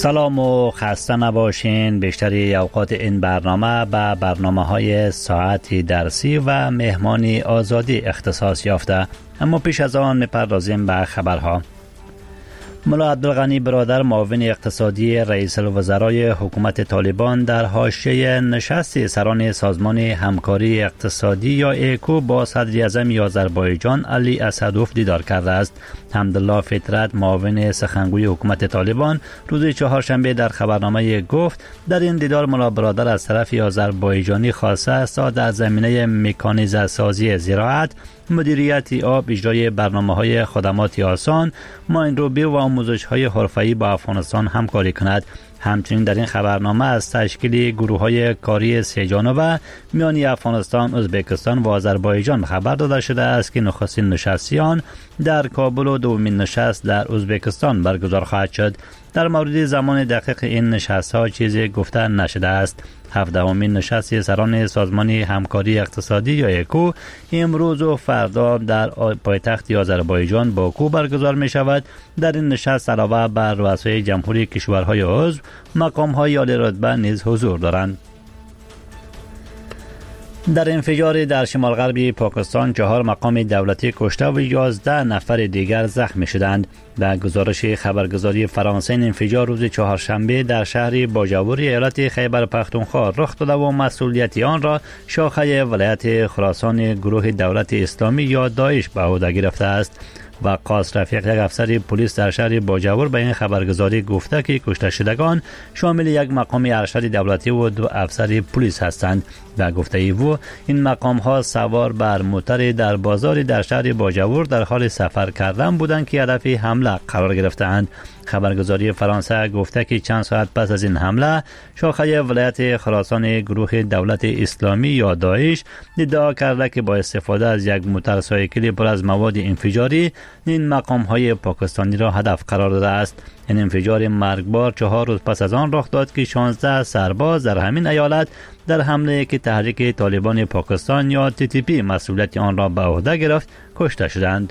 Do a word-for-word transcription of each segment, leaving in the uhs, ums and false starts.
سلام و خسته نباشین. بیشتری اوقات این برنامه به برنامه های ساعتی درسی و مهمانی آزادی اختصاص یافته، اما پیش از آن میپردازیم به خبرها. ملا عبدالغنی برادر معاون اقتصادی رئیس الوزرای حکومت طالبان در حاشیه نشست سران سازمان همکاری اقتصادی یا ایکو با صدر اعظم آذربایجان علی اسدوف دیدار کرده است. حمدالله فطرت معاون سخنگوی حکومت طالبان روز چهارشنبه در خبرنامه گفت در این دیدار ملا برادر از طرف آذربایجانی خواسته است تا در زمینه مکانیزه سازی زراعت، مدیریت آب، اجرای برنامه‌های خدمات آسان، ماینروبی و آموزش‌های حرفه‌ای با افغانستان همکاری کند. همچنین در این خبرنامه از تشکیل گروه‌های کاری سه جانبه میان افغانستان، ازبکستان و آذربایجان خبر داده شده است که نخستین نشست آن در کابل و دومین نشست در ازبکستان برگزار خواهد شد. در مورد زمان دقیق این نشست‌ها چیزی گفته نشده است. هفدهمین نشست سران سازمان همکاری اقتصادی یا ایکو امروز و فردا در پایتخت آذربایجان باکو برگزار می شود. در این نشست علاوه بر رؤسای جمهوری کشورهای عضو، مقام‌های عالی رتبه نیز حضور دارند. در انفجار در شمال غربی پاکستان چهار مقام دولتی کشته و یازده نفر دیگر زخمی شدند. به گزارش خبرگزاری فرانسه این انفجار روز چهارشنبه در شهر باجاور ایالت خیبر پختونخوا رخ داده و مسئولیت آن را شاخه ولایت خراسان گروه دولت اسلامی یا داعش به عهده گرفته است. وقاص رفیق، یک افسر پلیس در شهر باجاور، به این خبرگزاری گفته که کشته شدگان شامل یک مقام ارشد دولتی و دو افسر پلیس هستند. به گفته او این مقام ها سوار بر موتر در بازار در شهر باجاور در حال سفر کردن بودند که هدف حمله قرار گرفتند. خبرگزاری فرانسه گفته که چند ساعت پس از این حمله شاخه ولایت خراسان گروه دولت اسلامی یا داعش ادعا کرده که با استفاده از یک موتورسایکل پر از مواد انفجاری این مقام های پاکستانی را هدف قرار داده است. این انفجار مرگبار چهار روز پس از آن رخ داد که شانزده سرباز در همین ایالت در حمله که تحریک طالبان پاکستان یا تی تی پی مسئولیت آن را به عهده گرفت کشته شدند.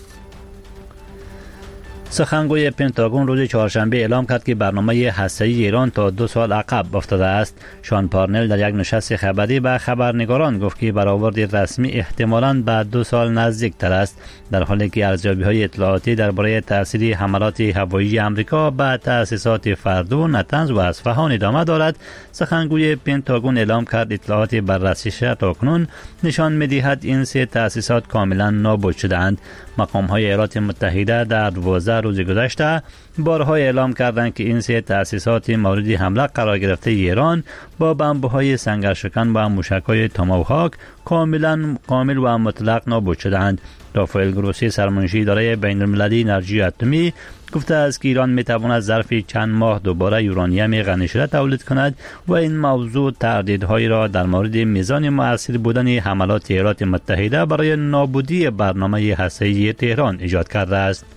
سخنگوی پنتاگون روز چهارشنبه اعلام کرد که برنامه هسته‌ای ایران تا دو سال عقب افتاده است. شان پارنل در یک نشست خبری به خبرنگاران گفت که برآورد رسمی احتمالاً به دو سال نزدیک تر است، در حالی که ارزیابی‌های اطلاعاتی درباره تأثیر حملات هوایی آمریکا به تأسیسات فردو، نتنز و اصفهان ادامه دارد. سخنگوی پنتاگون اعلام کرد اطلاعات بررسی شده تاکنون نشان می‌دهد این سه تأسیسات کاملاً نابود شده‌اند. مقام‌های ایالات متحده در دوازده روز گذشته بارها اعلام کردند که این سه تأسیسات مورد حمله قرار گرفته ایران با بمب‌های سنگرشکن و موشک‌های توماهاک کاملا کامل و مطلق نابود شدند. رافائل گروسی، سرمنشی اداره بین‌المللی انرژی اتمی، گفته است که ایران می‌تواند ظرف چند ماه دوباره یورانیم غنی شده تولید کند و این موضوع تردیدهایی را در مورد میزان مؤثر بودن حملات ایالات متحده برای نابودی برنامه هسته‌ای تهران ایجاد کرده است.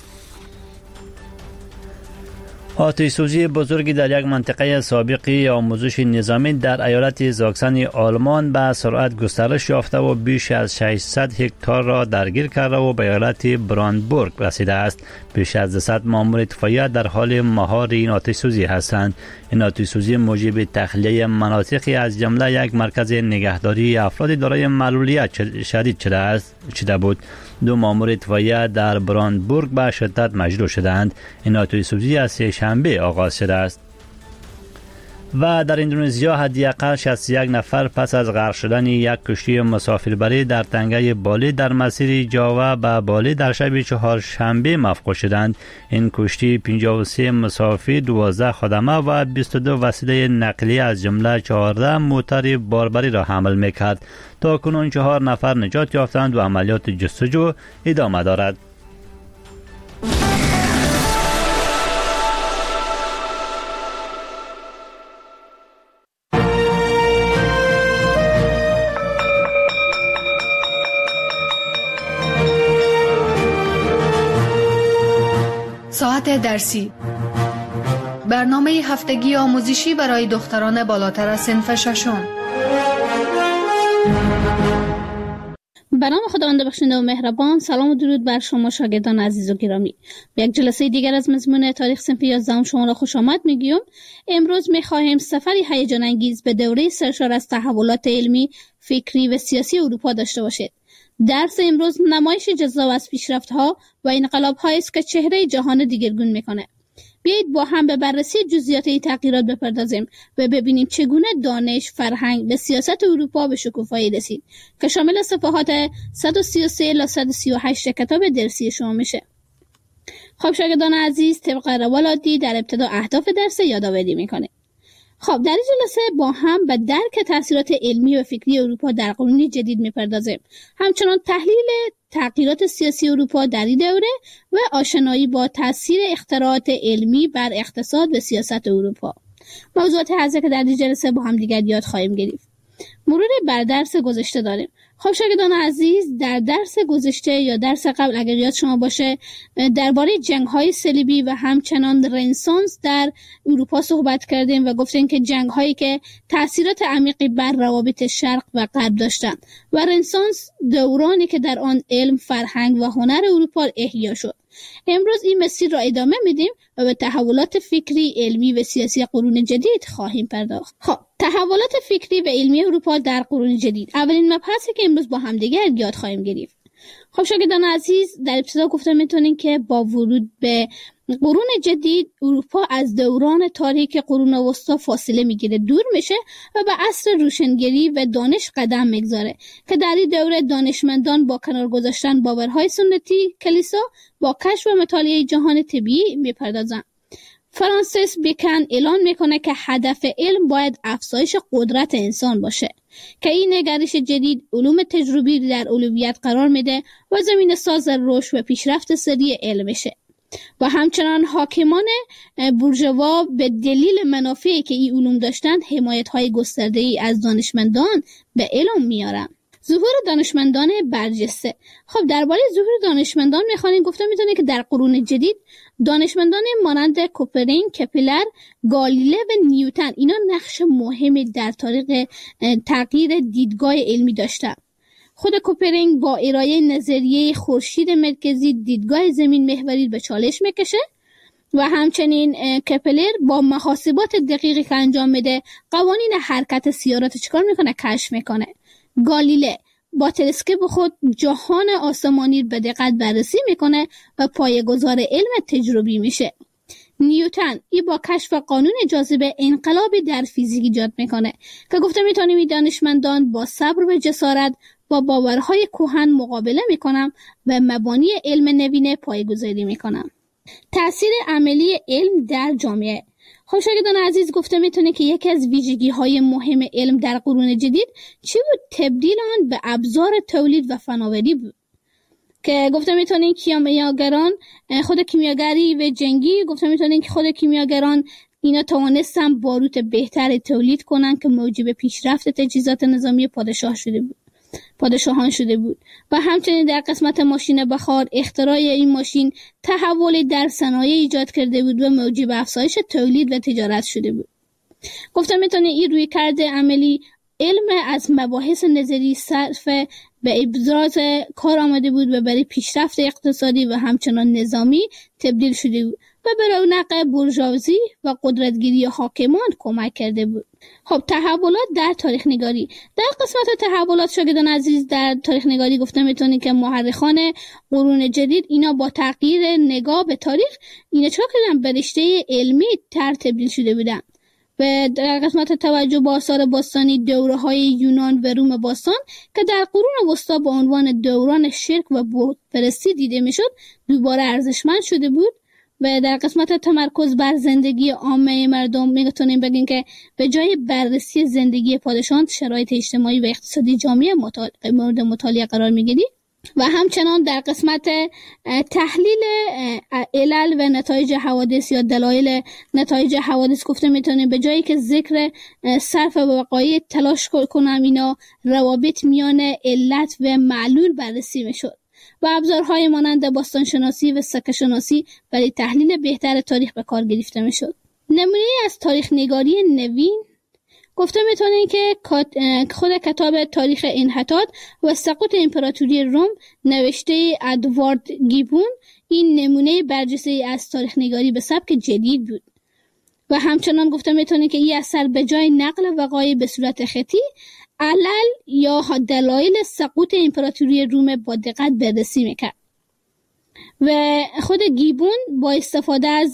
آتش سوزی بزرگی در یک منطقه سابقی آموزش نظامی در ایالت زاکسن آلمان به سرعت گسترش یافته و بیش از ششصد هکتار را درگیر کرده و به ایالت براندبورگ رسیده است. بیش از دویست مامور اطفائیه در حال مهار این آتش سوزی هستند. این آتش سوزی موجب تخلیه مناطقی از جمله یک مرکز نگهداری افراد دارای معلولیت شدید شده است شده بود. دو مامور اطفائیه در براندبورگ به شدت مجروح شدند. این آتش سوزی از سه شنبه آغاز شده است. و در اندونزیا حداقل شصت و یک نفر پس از غرق شدن یک کشتی مسافربری در تنگه بالی در مسیر جاوا به بالی در شب چهارشنبه مفقود شدند. این کشتی پنجاه و سه مسافر، دوازده خادمه و بیست و دو وسیله نقلیه از جمله چهارده موتر باربری را حمل می‌کرد. تا کنون چهار نفر نجات یافتند و عملیات جستجو ادامه دارد. ساعت درسی، برنامه هفتگی آموزشی برای دختران بالاتر از صنف ششم. به نام خداوند بخشنده و مهربان. سلام و درود بر شما شاگردان عزیز و گرامی. به یک جلسه دیگر از مضمون تاریخ صنف یازدهم شما را خوش آمد میگیم. امروز میخواهیم سفری هیجان انگیز به دوره سرشار از تحولات علمی، فکری و سیاسی اروپا داشته باشید. درس امروز نمایش جذاب از پیشرفت‌ها و انقلاب‌هایی است که چهره جهان دیگرگون میکنه. بیایید با هم به بررسی جزئیات این تغییرات بپردازیم و ببینیم چگونه دانش، فرهنگ و سیاست اروپا به شکوفایی رسید که شامل صفحات صد و سی و سه الی صد و سی و هشت کتاب درسی شما میشه. خب شاگردان عزیز، طبق روال عادی در ابتدا اهداف درس یادآوری میکنه. خب در این جلسه با هم به درک تاثیرات علمی و فکری اروپا در قرون جدید میپردازیم. همچنان تحلیل تغییرات سیاسی اروپا در این دوره و آشنایی با تاثیر اختراعات علمی بر اقتصاد و سیاست اروپا. موضوعات حاضر که در این جلسه با هم دیگر یاد خواهیم گرفت. مرور بر درس گذشته داریم. خب شاگردان عزیز، در درس گذشته یا درس قبل اگر یاد شما باشه درباره جنگ‌های صلیبی و همچنان رنسانس در اروپا صحبت کردیم و گفتیم که جنگ‌هایی که تأثیرات عمیقی بر روابط شرق و غرب داشتند و رنسانس دورانی که در آن علم، فرهنگ و هنر اروپا احیا شد. امروز این مسیر را ادامه میدیم و به تحولات فکری، علمی و سیاسی قرون جدید خواهیم پرداخت. خب تحولات فکری و علمی اروپا در قرون جدید اولین مبحثی که امروز با هم دیگر یاد خواهیم گرفت. خب شاگردان عزیز، در ابتدا گفتم میتونین که با ورود به قرون جدید اروپا از دوران تاریک قرون وسطا فاصله میگیره، دور میشه و به عصر روشنگری و دانش قدم میگذاره که در این دوره دانشمندان با کنار گذاشتن باورهای سنتی کلیسا با کشف و مطالعه جهان طبیعی میپردازن. فرانسیس بیکن اعلان میکنه که هدف علم باید افزایش قدرت انسان باشه که این نگرش جدید علوم تجربی در اولویت قرار میده و زمین ساز رشد و پیشرفت سری علم میشه. و همچنان حاکمان بورژوا به دلیل منافعی که این علوم داشتن حمایت‌های گسترده‌ای از دانشمندان به علم میارن. ظهور دانشمندان برجسته. خب درباره ظهور دانشمندان میخوانیم گفتم میتونه که در قرون جدید دانشمندان مانند کوپرینگ، کپلر، گالیله و نیوتن اینا نقش مهمی در تاریخ تغییر دیدگاه علمی داشتن. خود کوپرینگ با ارائه نظریه خورشید مرکزی دیدگاه زمین محوری به چالش میکشه و همچنین کپلر با محاسبات دقیقی که انجام میده قوانین حرکت سیارات چیکار میکنه؟ کشف میکنه. گالیله با تلسکوپ خود جهان آسمانی به دقت بررسی میکنه و پایه‌گذار علم تجربی میشه. نیوتن ای با کشف قانون جاذبه انقلابی در فیزیک ایجاد میکنه که گفته میتونیم این دانشمندان با صبر و جسارت با باورهای کهن مقابله میکنن و مبانی علم نوین پایه‌گذاری میکنن. تأثیر عملی علم در جامعه. خب شاگردان عزیز، گفته میتونه که یکی از ویژگی های مهم علم در قرون جدید چی بود؟ تبدیل آن به ابزار تولید و فناوری بود که گفته میتونین کیمیاگران خود کیمیاگری و جنگی گفته میتونین که خود کیمیاگران اینا توانستن باروت بهتری تولید کنن که موجب پیشرفت تجهیزات نظامی پادشاه شده بود پادشاهان شده بود و همچنین در قسمت ماشین بخار اختراع این ماشین تحول در صنایع ایجاد کرده بود و موجب افزایش تولید و تجارت شده بود. گفتم میتونه این روی کرده عملی علم از مباحث نظری صرف به ابراز کار آمده بود و برای پیشرفت اقتصادی و همچنان نظامی تبدیل شده بود و به رونق بورژوازی و قدرتگیری حاکمان کمک کرده بود. خب تحولات در تاریخ نگاری. در قسمت تحولات شاگردان عزیز در تاریخ نگاری گفتم میتونید که مورخان قرون جدید اینا با تغییر نگاه به تاریخ اینا چرا کردن به رشته علمی تر تبدیل شده بودن و در قسمت توجه به آثار باستانی دوره های یونان و روم باستان که در قرون وسطا با عنوان دوران شرک و بتپرستی دیده میشد دوباره ارزشمند شده بود و در قسمت تمرکز بر زندگی عامه مردم میتونیم بگیم که به جای بررسی زندگی پادشاهان شرایط اجتماعی و اقتصادی جامعه مطالعه مورد مطالعه قرار میگیرد و همچنان در قسمت تحلیل علل و نتایج حوادث یا دلایل نتایج حوادث گفته میتونیم به جایی که ذکر صرف و وقایع تلاش کنم اینا روابط میان علت و معلول بررسی میشد و ابزارهای مانند باستانشناسی و سکه شناسی برای تحلیل بهتر تاریخ به کار گرفته میشد. نمونه از تاریخ نگاری نوین گفته میتونیم که خود کتاب تاریخ انحطاط و سقوط امپراتوری روم نوشته ادوارد گیبون این نمونه برجسته از تاریخ نگاری به سبک جدید بود. و همچنان گفته میتونیم که این اثر به جای نقل وقایع به صورت خطی علل یا دلایل سقوط امپراتوری روم با دقت بررسی میکرد و خود گیبون با استفاده از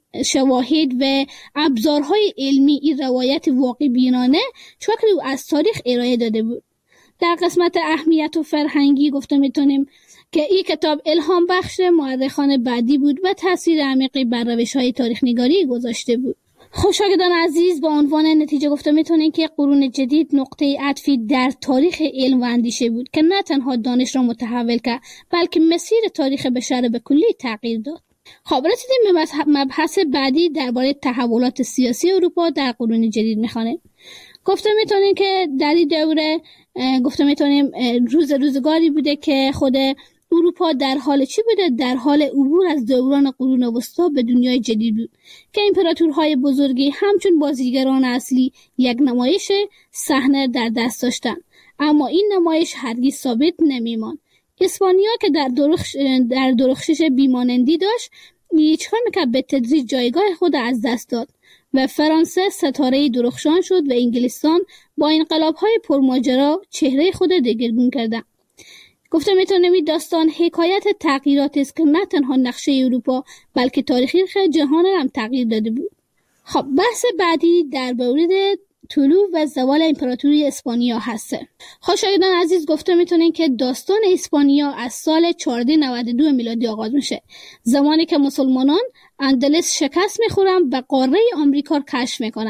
شواهد و ابزارهای علمی این روایت واقع بینانه شکلی از تاریخ ارائه داده بود. در قسمت اهمیت و فرهنگی گفته میتونیم که این کتاب الهام بخش مورخان بعدی بود و تاثیر عمیقی بر روش‌های تاریخ نگاری گذاشته بود. خوشاگدان عزیز، با عنوان نتیجه گفته میتونیم که قرون جدید نقطه عطفی در تاریخ علم و اندیشه بود که نه تنها دانش را متحول کرد بلکه مسیر تاریخ بشر به کلی تغییر داد. خب رسیدیم به مبحث بعدی درباره تحولات سیاسی اروپا در قرون جدید میخوانیم. گفته میتونیم که در این دوره گفته میتونیم روز روزگاری بوده که خود اروپا در حال چی بوده؟ در حال عبور از دوران قرون وسطا به دنیای جدید بود که امپراتورهای بزرگی همچون بازیگران اصلی یک نمایش صحنه در دست داشتند، اما این نمایش هرگز ثابت نمیماند. اسپانیا که در درخش در درخشش بیمانندی داشت، چیکار میکرد؟ به تدریج جایگاه خود از دست داد و فرانسه ستاره درخشان شد و انگلستان با انقلاب‌های پرماجرا چهره خود دگرگون کردند. گفته میتونم این داستان حکایت تغییراتی است که نه تنها نقشه اروپا بلکه تاریخ جهان را هم تغییر داده بود. خب بحث بعدی در مورد طلوع و زوال امپراتوری اسپانیا هسته. خوشایندان عزیز، گفته میتونیم که داستان اسپانیا از سال چهارصد و نود و دو میلادی آغاز میشه، زمانی که مسلمانان اندلس شکست میخورن و قاره آمریکا را کشف میکنن.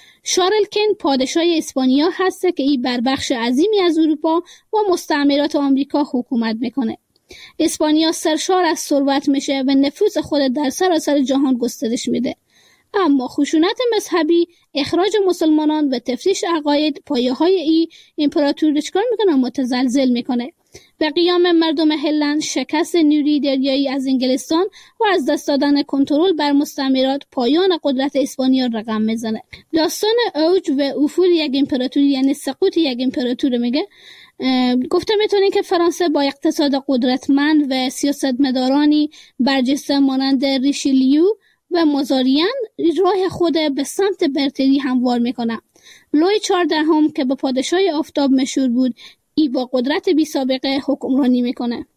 شارلکن پادشاه اسپانیا هسته که این بر بخش عظیمی از اروپا و مستعمرات آمریکا حکومت میکنه. اسپانیا سرشار از ثروت میشه و نفوذ خود در سراسر جهان گسترش میده، اما خشونت مذهبی، اخراج مسلمانان و تفتیش عقاید پایه‌های این امپراتوری چکار میکنه؟ متزلزل میکنه و قیام مردم هلند، شکست نیروی دریایی از انگلستان و از دست دادن کنترل بر مستعمرات پایان قدرت اسپانیا رقم میزنه. داستان اوج و افول یک امپراتوری یعنی سقوط یک امپراتوری میگه. گفته میتونیم که فرانسه با اقتصاد قدرتمند و سیاستمدارانی برجسته مانند ریشیلیو و مازاریان راه خود به سمت برتری هموار میکنه. لوی چهاردهم که به پادشاه آفتاب مشهور بود، ای با قدرت بی سابقه حکمرانی میکنه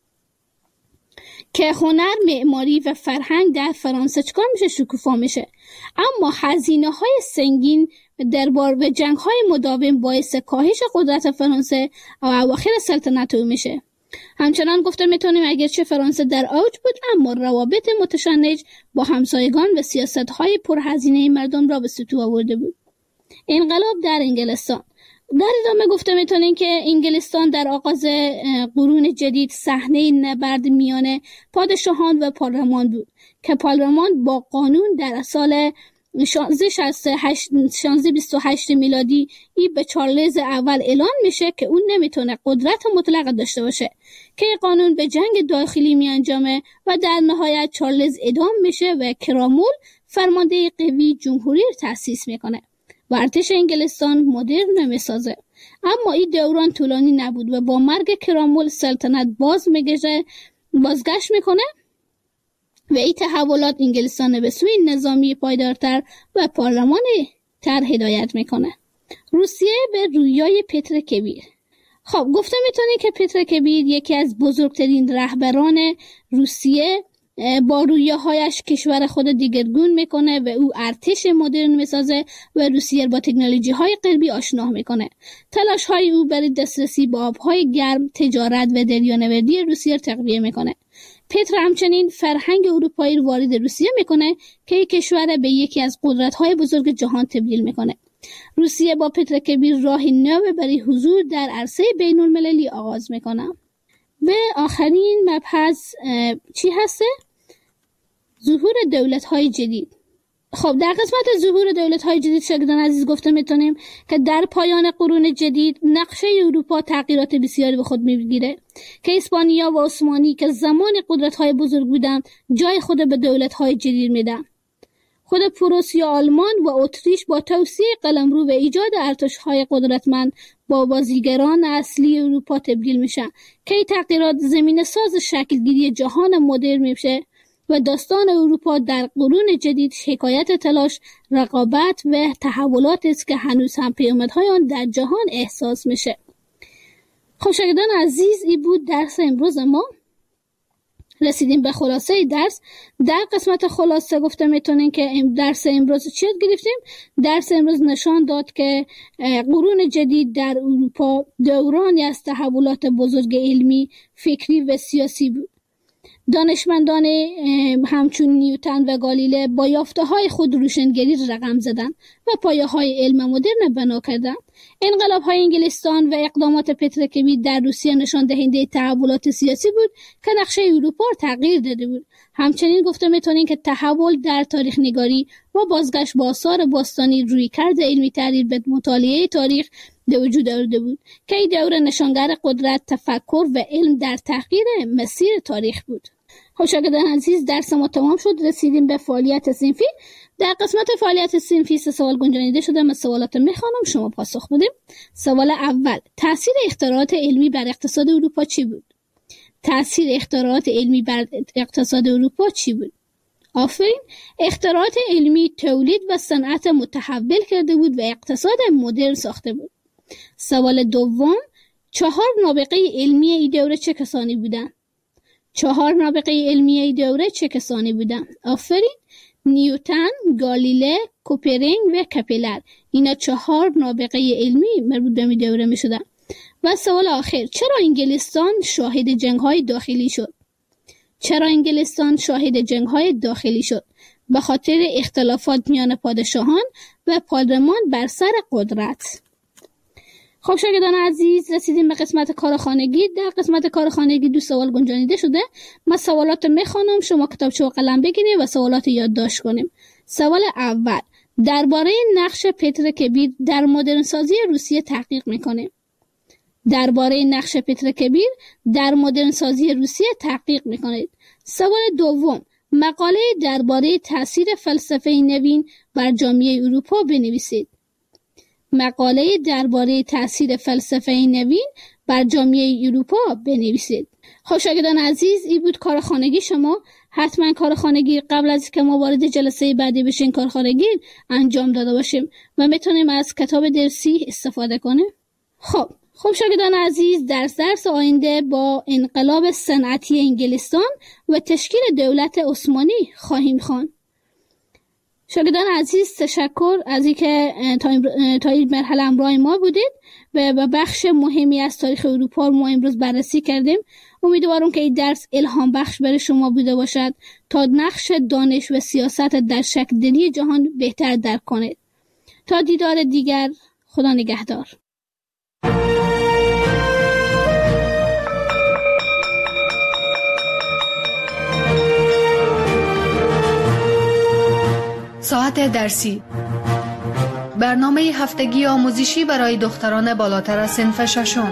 که هنر، معماری و فرهنگ در فرانسه چکار میشه؟ شکوفا میشه. اما هزینه های سنگین دربار و جنگ های مداوم باعث کاهش قدرت فرانسه و اواخر سلطنت او میشه. همچنان گفته میتونیم اگرچه فرانسه در اوج بود، اما روابط متشنج با همسایگان و سیاست های پرهزینه مردم را به سطوح آورده بود. انقلاب در انگلستان. در ادامه گفته میتونیم که انگلستان در آغاز قرون جدید صحنه نبرد میان پادشاهان و پارلمان بود که پارلمان با قانون در سال شانزده بیست و هشت میلادی ای به چارلز اول اعلان میشه که اون نمیتونه قدرت مطلق داشته باشه، که قانون به جنگ داخلی می انجامه و در نهایت چارلز اعدام میشه و کرامول فرمانده قوی جمهوری تأسیس میکنه و ارتش انگلستان مدرن میسازه. اما این دوران طولانی نبود و با مرگ کرامول سلطنت باز میگشه بازگشت میکنه و این تحولات انگلستان به سوی نظامی پایدارتر و پارلمانی تر هدایت میکنه. روسیه به رویای پتر کبیر. خب گفته میتونی که پتر کبیر یکی از بزرگترین رهبران روسیه با رویاهایش کشور خود دیگرگون میکنه و او ارتش مدرن میسازه و روسیه با تکنولوژی های غربی آشنا میکنه. تلاش های او برای دسترسی به آبهای گرم، تجارت و دریانوردی روسیه تقویه میکنه. پتر همچنین فرهنگ اروپایی رو وارد روسیه میکنه که یک کشور به یکی از قدرت‌های بزرگ جهان تبدیل میکنه. روسیه با پتر کبیر راه نو برای حضور در عرصه بین‌المللی آغاز میکنه. و آخرین مبحث چی هسته؟ ظهور دولت‌های جدید. خب در قسمت ظهور دولت‌های جدید شاگردان عزیز گفته میتونیم که در پایان قرون جدید نقشه اروپا تغییرات بسیاری به خود میگیره که اسپانیا و عثمانی که زمان قدرت‌های بزرگ بودند جای خود به دولت‌های جدید میدن. خود پروسیه، آلمان و اتریش با توسعه قلمرو و ایجاد ارتش‌های قدرتمند با بازیگران اصلی اروپا تبدیل میشن که این تغییرات زمین ساز شکلگیری جهان مدرن میشه و داستان اروپا در قرون جدید حکایت تلاش، رقابت و تحولات است که هنوز هم پیامدهای آن در جهان احساس میشه. خب شاگردان عزیز، این بود درس امروز ما. رسیدیم به خلاصه درس. در قسمت خلاصه گفته میتونین که درس امروز چی یاد گرفتیم؟ درس امروز نشان داد که قرون جدید در اروپا دورانی از تحولات بزرگ علمی، فکری و سیاسی بود. دانشمندان همچون نیوتن و گالیله با یافته‌های خود روشنگری رقم زدند و پایه‌های علم مدرن بنا کردند. انقلاب‌های انگلستان و اقدامات پتر کبیر در روسیه نشان دهنده تحولات سیاسی بود که نقشه اروپا را تغییر داده بود. همچنین گفته میتونیم که تحول در تاریخ نگاری و بازگشت به آثار باستانی رویکرد علمی تحلیل به مطالعه تاریخ به وجود آورده بود که این دوره نشانگر قدرت، تفکر و علم در تغییر مسیر تاریخ بود. خب شاگردان عزیز، درس ما تمام شد. رسیدیم به فعالیت صنفی. در قسمت فعالیت صنفی سه سوال گنجانیده شده. من سوالات میخوانم، شما پاسخ بدیم. سوال اول: تأثیر اختراعات علمی بر اقتصاد اروپا چی بود؟ تأثیر اختراعات علمی بر اقتصاد اروپا چی بود؟ آفرین. اختراعات علمی تولید و صنعت متحول کرده بود و اقتصاد مدرن ساخته بود. سوال دوم: چهار نابغه علمی این دوره چه کسانی بودند؟ چهار نابغه علمی این دوره چه کسانی بودند؟ آفرین. نیوتن، گالیله، کوپرینگ و کپلر. اینا چهار نابغه علمی مربوط به این دوره می شدن. و سوال آخر: چرا انگلستان شاهد جنگ‌های داخلی شد؟ چرا انگلستان شاهد جنگ‌های داخلی شد؟ به خاطر اختلافات میان پادشاهان و پارلمان بر سر قدرت. خب شاگردان عزیز، رسیدیم به قسمت کارخانگی. در قسمت کارخانگی دو سوال گنجانیده شده. من سوالات میخوانم، شما کتابچه و قلم بگیرید و سوالات یادداشت کنیم. سوال اول: درباره نقش پتر کبیر در مدرن سازی روسیه تحقیق میکنه. درباره نقش پتر کبیر در مدرن سازی روسیه تحقیق میکنید. سوال دوم: مقاله درباره تاثیر فلسفه نوین بر جامعه اروپا بنویسید. مقاله درباره تاثیر فلسفه نوین بر جامعه اروپا بنویسید. خب شاگردان عزیز، این بود کارخانگی شما. حتما کارخانگی قبل از که ما وارد جلسه بعدی بشین کارخانگی انجام داده باشیم و میتونیم از کتاب درسی استفاده کنیم. خب خب شاگردان عزیز، در درس آینده با انقلاب صنعتی انگلستان و تشکیل دولت عثمانی خواهیم خواند. شاگردان عزیز، تشکر از اینکه تا این مرحله همراه ما بودید و به بخش مهمی از تاریخ اروپا ما امروز بررسی کردیم. امیدوارم که این درس الهام بخش برای شما بوده باشد تا نقش دانش و سیاست در شکل دهی جهان بهتر درک کنید. تا دیدار دیگر، خدا نگهدار. ساعت درسی، برنامه هفتگی آموزشی برای دختران بالاتر از صنف ششم.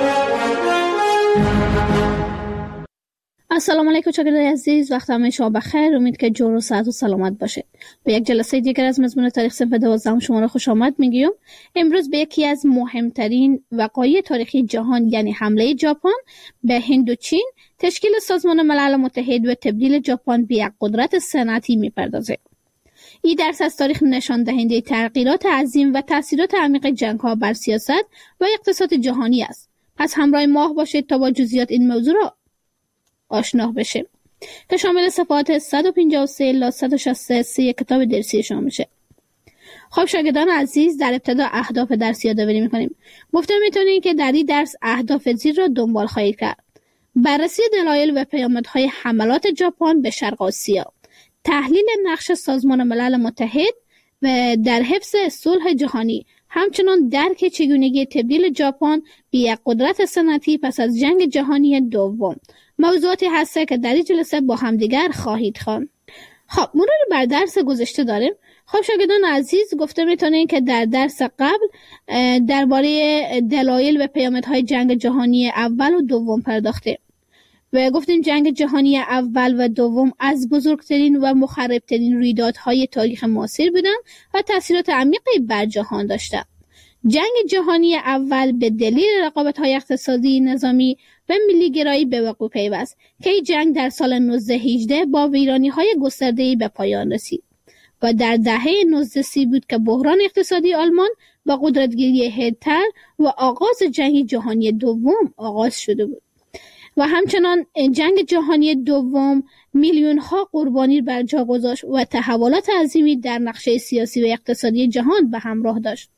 السلام علیکم شاگردان عزیز، وقت همه شما بخیر. امید که جور و صحت و سلامت باشید. به یک جلسه دیگر از مضمون تاریخ صنف دوازدهم شما را خوش آمد میگیم. امروز به یکی از مهمترین وقایع تاریخی جهان، یعنی حمله ژاپن به هند و چین، تشکیل سازمان ملل متحد و تبدیل ژاپن به یک قدرت صنعتی میپردازه. این درس از تاریخ نشان دهنده تغییرات عظیم و تأثیرات عمیق جنگ‌ها بر سیاست و اقتصاد جهانی است. پس همراه ما باشید تا با جزئیات این موضوع را آشنا بشیم که شامل صفحات صد و پنجاه و سه الی صد و شصت و سه کتاب درسی شما میشه. خب شاگردان عزیز، در ابتدا اهداف درس یادآوری می‌کنیم. گفته می‌تونید که در این درس اهداف زیر را دنبال خواهید کرد: بررسی دلایل و پیامدهای حملات ژاپن به شرق آسیا، تحلیل نقش سازمان ملل متحد و در حفظ صلح جهانی، همچنان درک چگونگی تبدیل ژاپن به یک قدرت صنعتی پس از جنگ جهانی دوم. موضوعاتی هست که در این جلسه با همدیگر خواهید خواند. خب مرور بر درس گذشته داریم. خب شاگردان عزیز، گفته میتونین که در درس قبل درباره دلایل و پیامدهای جنگ جهانی اول و دوم پرداخته. و گفتیم جنگ جهانی اول و دوم از بزرگترین و مخربترین رویدادهای تاریخ معاصر بودند و تاثیرات عمیقی بر جهان داشتند. جنگ جهانی اول به دلیل رقابت‌های اقتصادی، نظامی و ملی‌گرایی به وقوع پیوست که این جنگ در سال نوزده هجده با ویرانی‌های گسترده‌ای به پایان رسید و در دهه نوزده سی بود که بحران اقتصادی آلمان با قدرتگیری هیتلر و آغاز جنگ جهانی دوم آغاز شده بود. و همچنان جنگ جهانی دوم میلیون‌ها قربانی بر جا گذاشت و تحولات عظیمی در نقشه سیاسی و اقتصادی جهان به همراه داشت.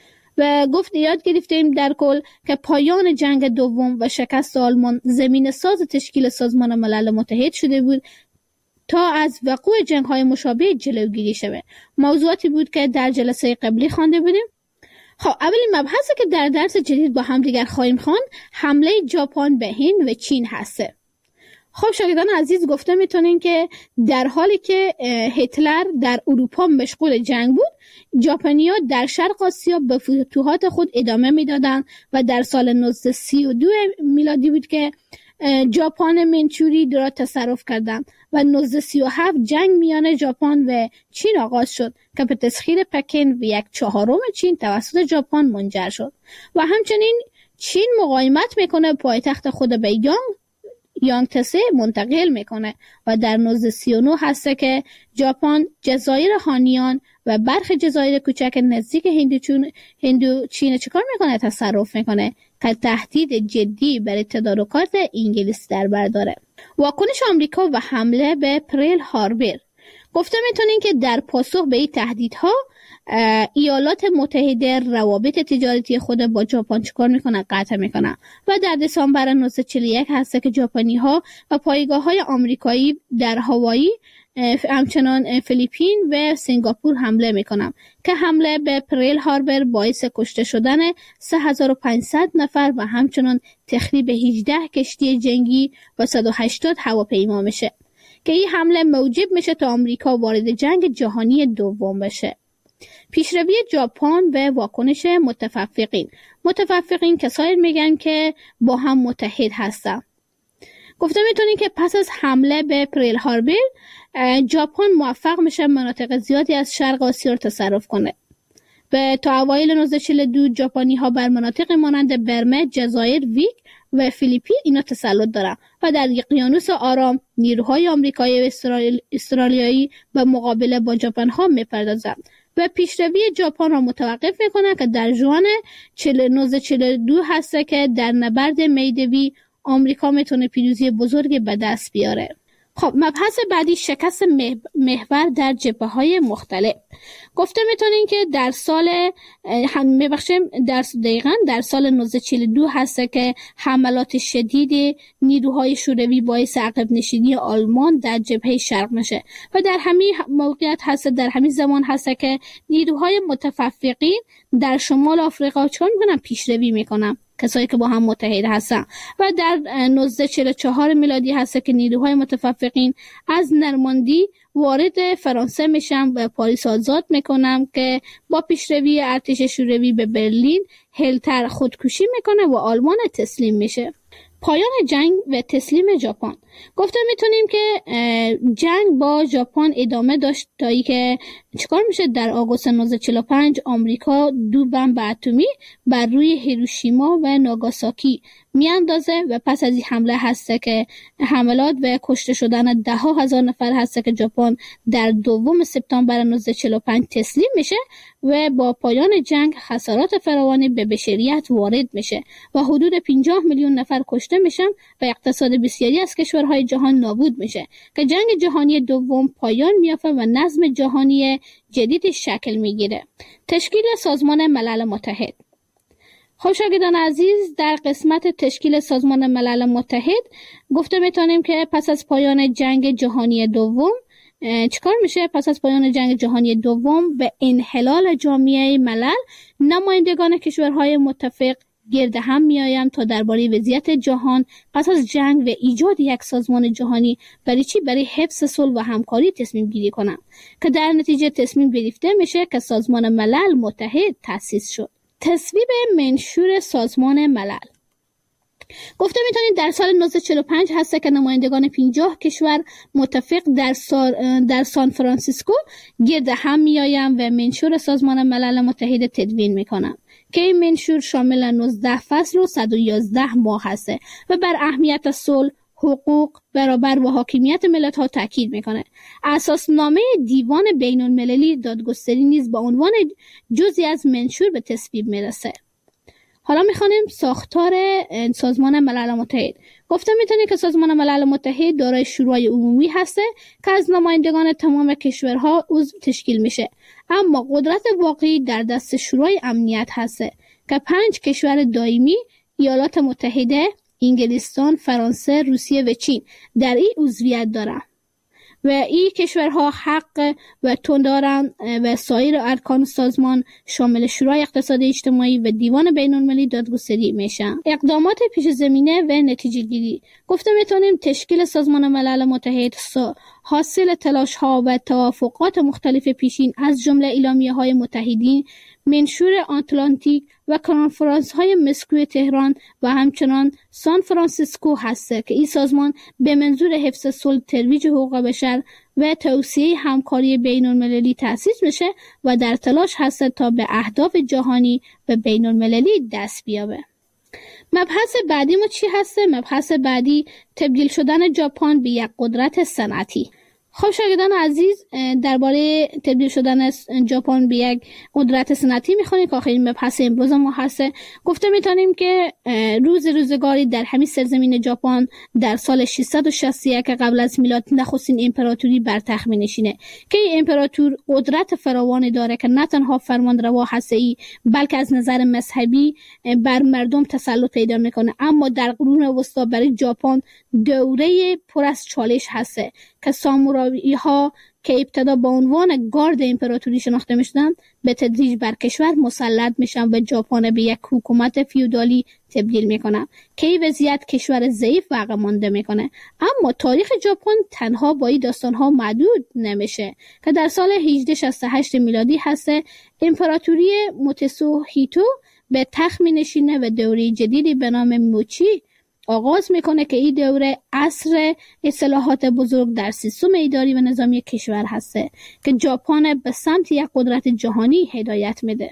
و گفت یاد گرفتیم در کل که پایان جنگ دوم و شکست آلمان زمین ساز تشکیل سازمان ملل متحد شده بود تا از وقوع جنگ‌های مشابه جلوگیری شود. موضوعاتی بود که در جلسه قبلی خوانده بودیم. خب اولین مبحثی که در درس جدید با هم دیگر خواهیم خواند حمله ژاپن به هند و چین هسته. خب شاگردان عزیز، گفته میتونین که در حالی که هیتلر در اروپا مشغول جنگ بود، ژاپنی‌ها در شرق آسیا به فتوحات خود ادامه میدادند و در سال نوزده سی و دو میلادی بود که ژاپن منچوری را تصرف کردند و نوزده سی و هفت جنگ میان ژاپن و چین آغاز شد که به تسخیر پکن و یک چهارم چین توسط ژاپن منجر شد و همچنین چین مقاومت میکنه، پایتخت خود به یانگ یانگتسه منتقل میکنه و در نوزده سی و نه هسته که ژاپن جزایر هانیان و برخی جزایر کوچک نزدیک هندوچین هندوچین چیکار میکنه؟ تصرف میکنه که تهدید جدی برای تدارکات انگلیس در بر داره. واکنش آمریکا و حمله به پرل هاربر. گفته میتونین که در پاسخ به این تهدیدها ایالات متحده روابط تجارتی خود با ژاپن چیکار میکنه؟ قطع میکنه و در دسامبر نوزده و چهل و یک هسته که ژاپنی ها و پایگاه های آمریکایی در هاوایی، همچنان فیلیپین و سنگاپور حمله میکنن که حمله به پرل هاربر باعث کشته شدن سه هزار و پانصد نفر و همچنان تخریب هجده کشتی جنگی و صد و هشتاد هواپیما میشه که این حمله موجب میشه تا آمریکا وارد جنگ جهانی دوم بشه. پیشروی ژاپن و واکنش متفقین. متفقین کسایی میگن که با هم متحد هستن. گفته میتونین که پس از حمله به پرل هاربر ژاپن موفق میشه مناطق زیادی از شرق آسیا رو تصرف کنه. به تا اوایل نوزده چهل و دو ژاپنی ها بر مناطق مانند برمه، جزایر ویک و فیلیپین اینا تسلط دارن و در اقیانوس آرام نیروهای آمریکایی و استرالیایی به مقابله با ژاپن ها میپردازن و پیشروی ژاپن را متوقف میکنه که در ژوئن نوزده چهل و دو هسته که در نبرد میدوی آمریکا میتونه پیروزی بزرگی به دست بیاره. خب مبحث بعدی شکست محور در جبهه‌های مختلف. گفته میتونین که در سال هم میبخشیم در دقیقاً در سال نوزده چهل و دو هست که حملات شدید نیروهای شوروی باعث عقب نشینی آلمان در جبهه شرق میشه و در همین موقعیت هست در همین زمان هست که نیروهای متفقین در شمال آفریقا چون میکنن پیشروی میکنن، کسایی که با هم متحد هستن و در نوزده چهل و چهار میلادی هست که نیروهای متفقین از نرماندی وارد فرانسه میشن و پاریس آزاد میکنن که با پیشروی ارتش شوروی به برلین هیتلر خودکشی میکنه و آلمان تسلیم میشه. پایان جنگ و تسلیم ژاپن. گفته میتونیم که جنگ با ژاپن ادامه داشت تا ای که چیکار میشه در آگوست نوزده چهل و پنج آمریکا دو بمب اتمی بر روی هیروشیما و ناگاساکی میاندازه و پس از این حمله هسته که حملات و کشته شدن ده ها هزار نفر هسته که ژاپن در دوم سپتامبر نوزده چهل و پنج تسلیم میشه و با پایان جنگ خسارات فراوانی به بشریت وارد میشه و حدود پنجاه میلیون نفر کشته میشن و اقتصاد بسیاری از کشورهای جهان نابود میشه که جنگ جهانی دوم پایان میافته و نظم جهانی جدید شکل میگیره. تشکیل سازمان ملل متحد. خب شاگردان عزیز، در قسمت تشکیل سازمان ملل متحد گفته میتونیم که پس از پایان جنگ جهانی دوم چیکار میشه؟ پس از پایان جنگ جهانی دوم به انحلال جامعه ملل نمایندگان کشورهای متفق گرد هم میایم تا درباره وضعیت جهان پس از جنگ و ایجاد یک سازمان جهانی برای چی؟ برای حفظ صلح و همکاری تصمیم گیری کنند که در نتیجه تصمیم گرفته میشه که سازمان ملل متحد تأسیس شد. تصویب منشور سازمان ملل. گفته میتونید در سال نوزده چهل و پنج هست که نمایندگان پنجاه کشور متفق در, در سان فرانسیسکو گرد هم میآیند و منشور سازمان ملل متحد تدوین میکنند که این منشور شامل نوزده فصل و صد و یازده ماه هست و بر اهمیت صلح، حقوق، برابر و حاکمیت ملت‌ها تاکید میکنه. اساسنامه دیوان بین المللی دادگستری نیز با عنوان جزئی از منشور به تصویب میرسه. حالا میخوانیم ساختار سازمان ملل متحد. گفته میتونه که سازمان ملل متحد دارای شورای عمومی هسته که از نمایندگان تمام کشورها عضو تشکیل میشه، اما قدرت واقعی در دست شورای امنیت هسته که پنج کشور دائمی، ایالات متحده، انگلستان، فرانسه، روسیه و چین در این عضویت دارند و این کشورها حق و تون دارند و سایر ارکان سازمان شامل شورای اقتصادی اجتماعی و دیوان بین المللی دادگستری میشن. اقدامات پیش زمینه و نتیجه گیری. گفته میتونیم تشکیل سازمان ملل متحد حاصل تلاش ها و توافقات مختلف پیشین از جمله اعلامیه های متحدین، منشور آتلانتیک و کنفرانس های مسکو تهران و همچنان سان فرانسیسکو هست که این سازمان به منظور حفظ صلح، ترویج حقوق بشر و توسعه همکاری بین المللی تأسیس میشه و در تلاش هست تا به اهداف جهانی و بین المللی دست بیابه. مبحث بعدی ما چی هست؟ مبحث بعدی تبدیل شدن ژاپن به یک قدرت صنعتی. خب شاگردان عزیز، درباره تبدیل شدن ژاپن به یک قدرت صنعتی میخونیم که آخرین مبحث امروز ما هست. گفته میتونیم که روز روزگاری در همین سرزمین ژاپن در سال ششصد و شصت و یک قبل از میلاد نخستین امپراتوری بر تخت می‌نشینه که این امپراتور قدرت فراوانی داره که نه تنها فرمانروا هستی بلکه از نظر مذهبی بر مردم تسلط پیدا میکنه. اما در قرون وسطا برای ژاپن دوره پر از چالش هست که سامورایی ها که ابتدا با عنوان گارد امپراتوری شناخته میشدند به تدریج بر کشور مسلط میشن و ژاپن به یک حکومت فیودالی تبدیل میکنن که این وضعیت کشور ضعیف و عقب مانده میکنه. اما تاریخ ژاپن تنها با این داستان ها محدود نمیشه که در سال هجده شصت و هشت میلادی هست امپراتوری موتسوهیتو به تخت مینشینه و دوره جدیدی به نام موچی آغاز میکنه که این دوره عصر اصلاحات بزرگ در سیستم اداری و نظامی کشور هسته که ژاپن به سمت یک قدرت جهانی هدایت میده.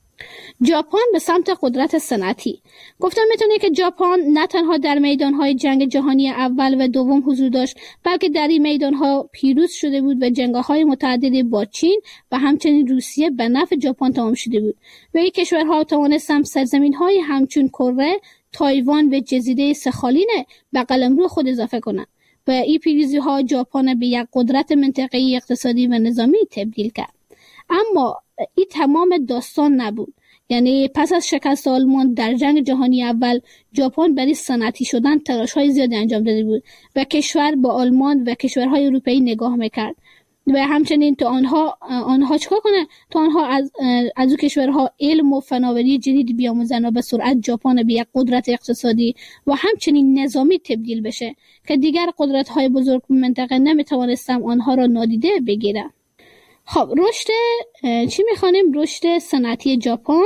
ژاپن به سمت قدرت صنعتی. گفتم میتونه که ژاپن نه تنها در میدانهای جنگ جهانی اول و دوم حضور داشت بلکه در این میدانها پیروز شده بود و جنگ‌های متعددی با چین و همچنین روسیه به نفع ژاپن تمام شده بود و این کشورها توانستند سرزمین‌های همچون کره، تایوان و جزیره سخالین به قلمرو خود اضافه کنند و این پیروزی‌ها ژاپن به یک قدرت منطقه‌ای اقتصادی و نظامی تبدیل کرد. اما این تمام داستان نبود. یعنی پس از شکست آلمان در جنگ جهانی اول ژاپن برای صنعتی شدن تلاش‌های زیادی انجام داده بود و کشور با آلمان و کشورهای اروپایی نگاه می‌کرد و همچنین تو آنها آنها چیکار کنه تو آنها از از اون کشورها علم و فناوری جدید بیاموزن و به سرعت ژاپن به یک قدرت اقتصادی و همچنین نظامی تبدیل بشه که دیگر قدرت‌های بزرگ منطقه نمی‌توانستند آنها را نادیده بگیرند. خب رشد چی می‌خوانیم؟ رشد صنعتی ژاپن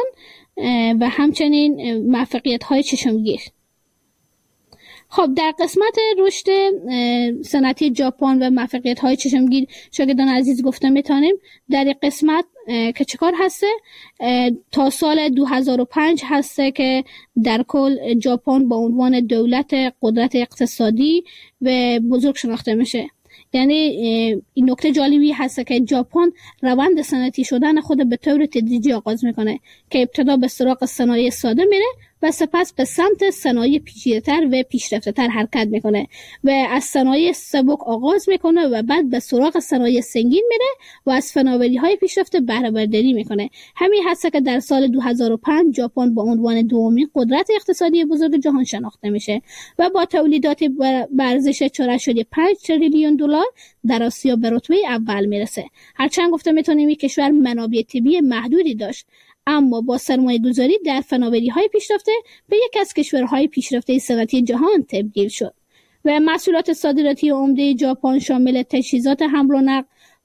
و همچنین موفقیت‌های چشمگیر. خب در قسمت رشد صنعتی ژاپن و موفقیت‌های چشمگیر شاگردان عزیز گفتم میتونیم در این قسمت که چیکار هسته تا سال دو هزار و پنج هسته که در کل ژاپن با عنوان دولت قدرت اقتصادی و بزرگ شناخته میشه. یعنی این نکته جالبی هست که ژاپن روند صنعتی شدن خود به طور تدریجی آغاز میکنه که ابتدا به سراغ صنایع ساده میره و سپس به سمت صنایع پیچیده‌تر و پیشرفته‌تر حرکت میکنه و از صنایع سبک آغاز میکنه و بعد به سراغ صنایع سنگین میره و از فناوری‌های پیشرفته بهره برداری میکنه. همین هست که در سال دو هزار و پنج ژاپن با عنوان دومین قدرت اقتصادی بزرگ جهان شناخته میشه و با تولیدات به ارزش چهار ممیز پنج تریلیون دلار در آسیا به رتبه اول میرسه. هرچند گفته میتونیم این کشور منابع طبیعی محدودی داشت، اما با سرمایه گذاری در فناوری های پیشرفته به یک از کشورهای پیشرفته صنعتی جهان تبدیل شد و محصولات صادراتی عمده ژاپن شامل تجهیزات حمل و نقل،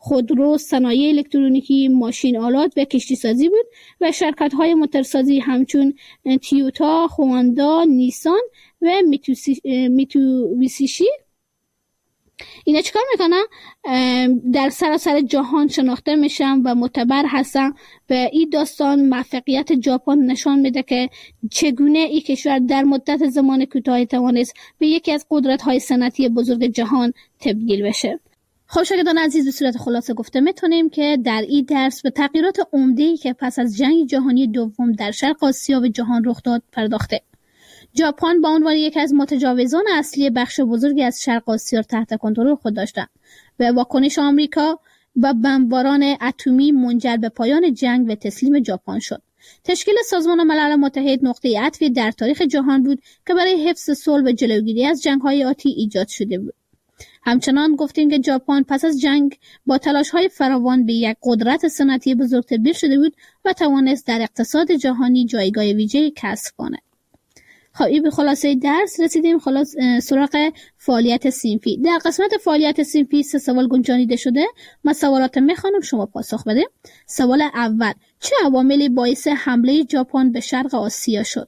خودرو، صنایع الکترونیکی، ماشین آلات و کشتی سازی بود و شرکت‌های موتورسازی همچون تویوتا، هوندا، نیسان و میتسوبیشی اینا چیکار میکنن؟ در سراسر جهان شناخته میشن و معتبر هستن و این داستان موفقیت ژاپن نشان میده که چگونه این کشور در مدت زمان کوتاهی توانست به یکی از قدرت‌های صنعتی بزرگ جهان تبدیل بشه. خب شاگردان عزیز، به صورت خلاصه گفته میتونیم که در این درس به تغییرات عمده‌ای که پس از جنگ جهانی دوم در شرق آسیا و جهان رخ داد پرداخته. ژاپن با عنوان یکی از متجاوزان اصلی بخش بزرگی از شرق آسیا تحت کنترل خود داشتند و واکنش آمریکا و بمباران اتمی منجر به پایان جنگ و تسلیم ژاپن شد. تشکیل سازمان ملل متحد نقطه عطفی در تاریخ جهان بود که برای حفظ صلح و جلوگیری از جنگ‌های آتی ایجاد شده بود. همچنان گفتیم که ژاپن پس از جنگ با تلاش‌های فراوان به یک قدرت صنعتی بزرگ تبدیل شده بود و توانست در اقتصاد جهانی جایگاه ویژه‌ای کسب کند. خب این به خلاصه درس رسیدیم. خلاص سراغ فعالیت صنفی. در قسمت فعالیت صنفی سه سوال گنجانیده شده. من سوالات میخوانم، شما پاسخ بده. سوال اول: چه عواملی باعث حمله ژاپن به شرق آسیا شد؟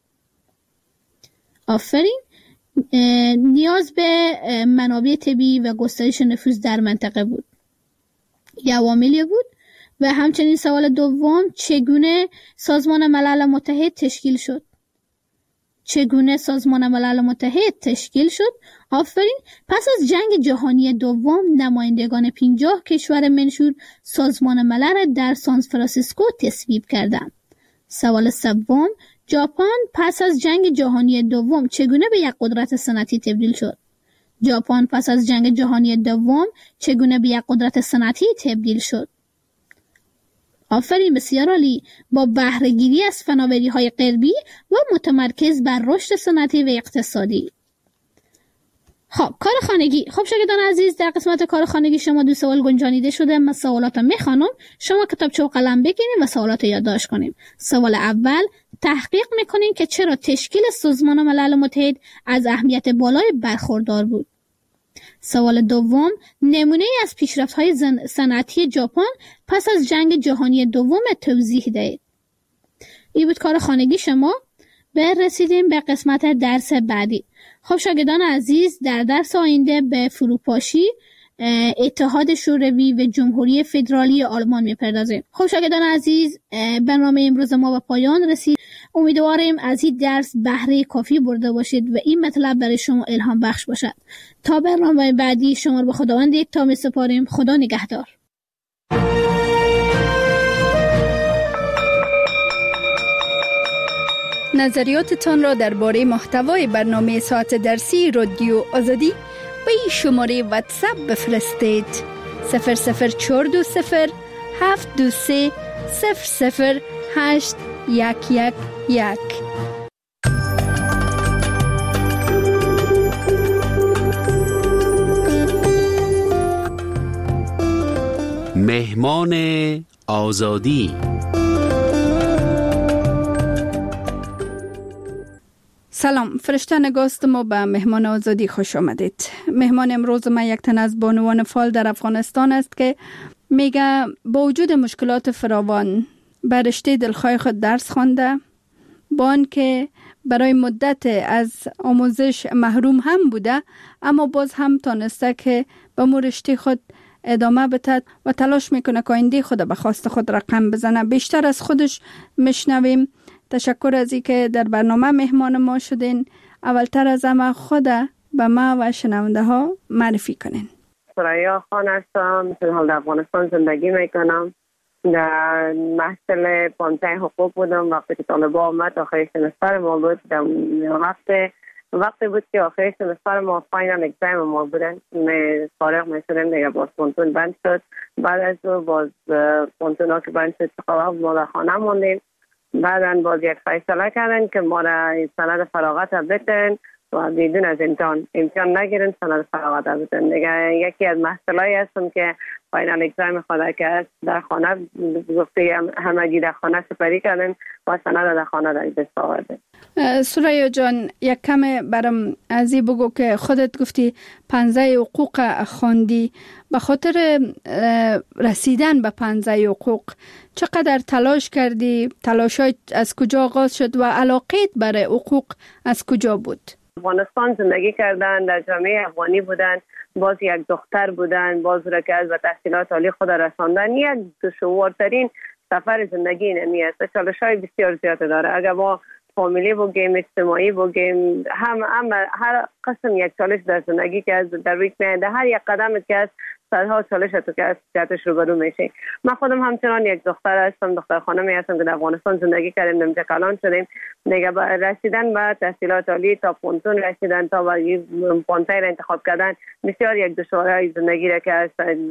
آفرین. نیاز به منابع طبیعی و گسترش نفوذ در منطقه بود. یه عواملی بود. و همچنین سوال دوم: چگونه سازمان ملل متحد تشکیل شد؟ چگونه سازمان ملل متحد تشکیل شد؟ آفرین. پس از جنگ جهانی دوم نمایندگان پنجاه کشور منشور سازمان ملل در سان فرانسیسکو تصویب کردند. سوال سوم: ژاپن پس از جنگ جهانی دوم چگونه به یک قدرت صنعتی تبدیل شد؟ ژاپن پس از جنگ جهانی دوم چگونه به یک قدرت صنعتی تبدیل شد؟ آفرین، بسیار عالی. با بهره گیری از فناوری‌های غربی و متمرکز بر رشد صنعتی و اقتصادی. خب کار خانگی. خب شاگردان عزیز، در قسمت کار خانگی شما دو سوال گنجانیده شده. من سوالات رو میخوانم، شما کتابچه و قلم بگیرید و سوالات رو یادداشت کنیم. سوال اول: تحقیق میکنین که چرا تشکیل سازمان ملل متحد از اهمیت بالای برخوردار بود. سوال دوم: نمونه از پیشرفت‌های صنعتی ژاپن پس از جنگ جهانی دوم توضیح دهید. این بود کار خانگی شما. برسیدیم به قسمت درس بعدی. خب شاگردان عزیز، در درس آینده به فروپاشی اتحاد شوروی و جمهوری فدرالی آلمان میپردازیم. خب شاگردان عزیز، برنامه امروز ما به پایان رسید. امیدواریم از این درس بهره کافی برده باشید و این مطلب برای شما الهام بخش باشد. تا برنامه بعدی شما رو به خداوند یکتا میسپاریم. خدا نگهدار. نظریاتتان را درباره محتوای برنامه ساعت درسی رادیو آزادی به این شماره واتساپ بفرستید: صفر صفر چهار دو صفر هفت دو سه صفر صفر هشت یک یک یک. مهمان آزادی. سلام، فرشته نگاست ما به مهمان آزادی خوش آمدید. مهمان امروز ما یک تن از بانوان فعال در افغانستان است که میگه با وجود مشکلات فراوان به رشته دلخواه خود درس خوانده، با آنکه برای مدت از آموزش محروم هم بوده، اما باز هم تانسته که به مو رشته خود ادامه بده و تلاش میکنه که آینده خود به خواست خود رقم بزنه. بیشتر از خودش میشنویم. تشکر از این که در برنامه مهمان ما شدین. اولتر از همه خود به ما و شنونده ها معرفی کنین. سریا خان هستم. در حال در افغانستان زندگی میکنم. در محصل پانزده حقوق بودم. وقتی که طالبا آمد آخر سمستر ما بود، در وقت وقتی بود که آخر سمستر ما فاینال اگزام ما بودن، می فارغ میشدیم دیگه. باز پونتون بند شد. بعد از او باز پونتون ها که بند شد چقدر ما در خانه موندیم. بعدن باز یک فیصله کردن که ما را سند فراغت بتن و بدون از امتحان امتحان نگیرن سند فراغت بدن. دیگه یکی از مسائلی هستم که فاینال اگزام خود که در خانه گفته همگی در خانه سپری کردن و سند در خانه در دست آورده. سریا جان یک کم برام ازی بگو که خودت گفتی پنزه حقوق خواندی، به خاطر رسیدن به پنزه حقوق چقدر تلاش کردی؟ تلاشات از کجا آغاز شد و علاقت برای حقوق از کجا بود؟ افغانستان زندگی کردن، در جامعه افغانی بودن، باز یک دختر بودن، باز را که از به تحصیلات عالی خود رساندن یک دشوارترین سفر زندگی نمی است. چالش‌های بسیار زیاد داره. اگر ما فامیلی بگیم، اجتماعی بگیم، هم, هم هر قسم یک چالش در زندگی که از در روی میاد، هر یک قدم که از صدها چالش تو که از جهتش روبرو میشه. من خودم همچنان یک دختر هستم، دختر خانمی هستم که در افغانستان زندگی کردیم، اینجا کلان شدیم. دیگه رسیدن به تحصیلات عالی تا پونتون رسیدن تا به پونتای را انتخاب کردن بسیار یک دشواری زندگی را که از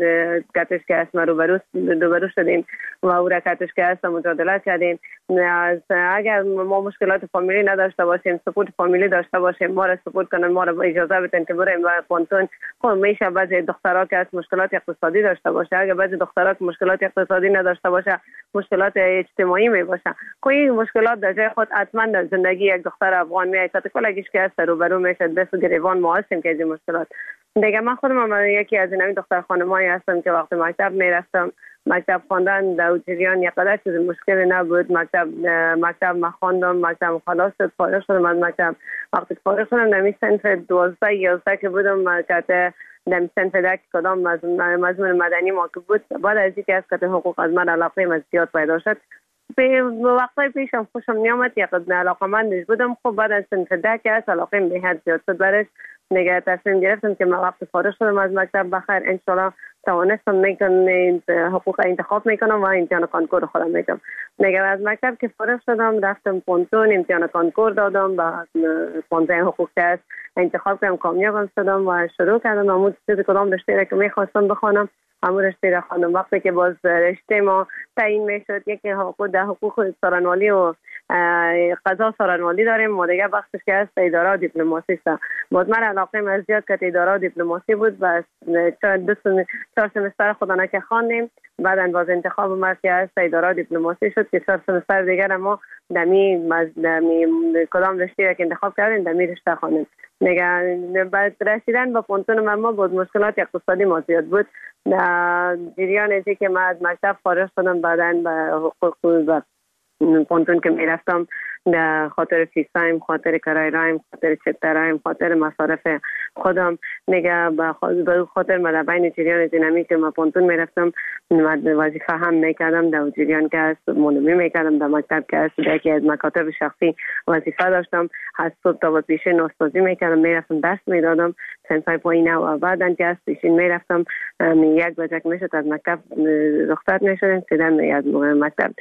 کتش که از ما روبرو روبرو شدیم و او را کتش که از مجادله کردیم. از اگر ما مشکلات فامیلی نداشته باشیم، سپورت فامیلی داشته باشیم، ما را سپورت کنن، ما را اجازه بدن که بریم به پونتون. خب میشه بعضی دخترها که از مشکلات اقتصادی داشته باشه، اگر بعضی دخترها که مشکلات اقتصادی نداشته باشه، مشکلات اجتماعی می باشه. کوئی مشکلات در جای خود حتما در زندگی یک دختر افغان میاد. تا کلگیش که از روبرو میشه دست گریوان ما هستیم که این مشکلات. دیگه من خودم یکی از این دختر خانمایی هستم که وقتی مکتب میرفتم، مکتب خواندن در جریان یک قدر چیز مشکلی نبود. مکتب مکتب ما خواندم، مکتب خلاص شد، فارغ شدم از مکتب. وقتی فارغ شدم در صنف دوازده یازده که بودم که در صنف ده کدام مضمون مدنی ما که بود، بعد از اینکه از کت حقوق از من علاقه من زیاد پیدا شد، به وقتای پیشم خوشم نیامد، یک علاقه من نیز بودم. خب بعد از صنف ده که از علاقه به حد زیاد شد برش، نگه تصمیم گرفتم که من وقت فارغ شدم از مکتب بخیر انشالله توانستم میکنم حقوق انتخاب میکنم و امتحان کانکور خودم میکنم. نگه از مکتب که فارغ شدم رفتم پونتون، امتحان کانکور دادم و پونزده حقوق تست انتخاب کردم، کامیاب شدم و شروع کردم همون چیز کدام رشته که میخواستم بخونم همون رشته را خواندم. وقتی که باز رشته ما تعیین میشد، یکی حقوق ده حقوق سارنوالی و قضا سارنوالی داریم، ما دیگه بخشش که از اداره و دیپلماسی است. باز من علاقه من زیاد که اداره و دیپلماسی بود و دو چهار سمستر خودانه که خواندیم. بعداً باز انتخاب ما که از اداره و دیپلماسی شد که چهار سمستر دیگر ما دمی دمی کدام رشته که انتخاب کردیم دمی رشته خواندیم. نگه بعد رسیدن به پونتون ما بود مشکلات اقتصادی ما زیاد بود. در جریان ازی که من از مکتب فارغ شدم، بعداً به حقوق و پونتون که میرفتم در خاطر فیسایم، خاطر کرای رایم، خاطر چترایم، خاطر مصارف خودم، نگه به خاطر من بین جریان دینامیک که من پونتون میرفتم وظیفه هم میکردم در جریان که از مولوی میکردم در مکتب که از یکی از مکاتب شخصی وظیفه داشتم. از صبح تا به پیشین نوستازی میکردم، میرفتم درس میدادم سنفای پایینه و بعداً که از پیشین میرفتم یک بجک میشد از مکتب رخصت میشدم سیدم از مکتب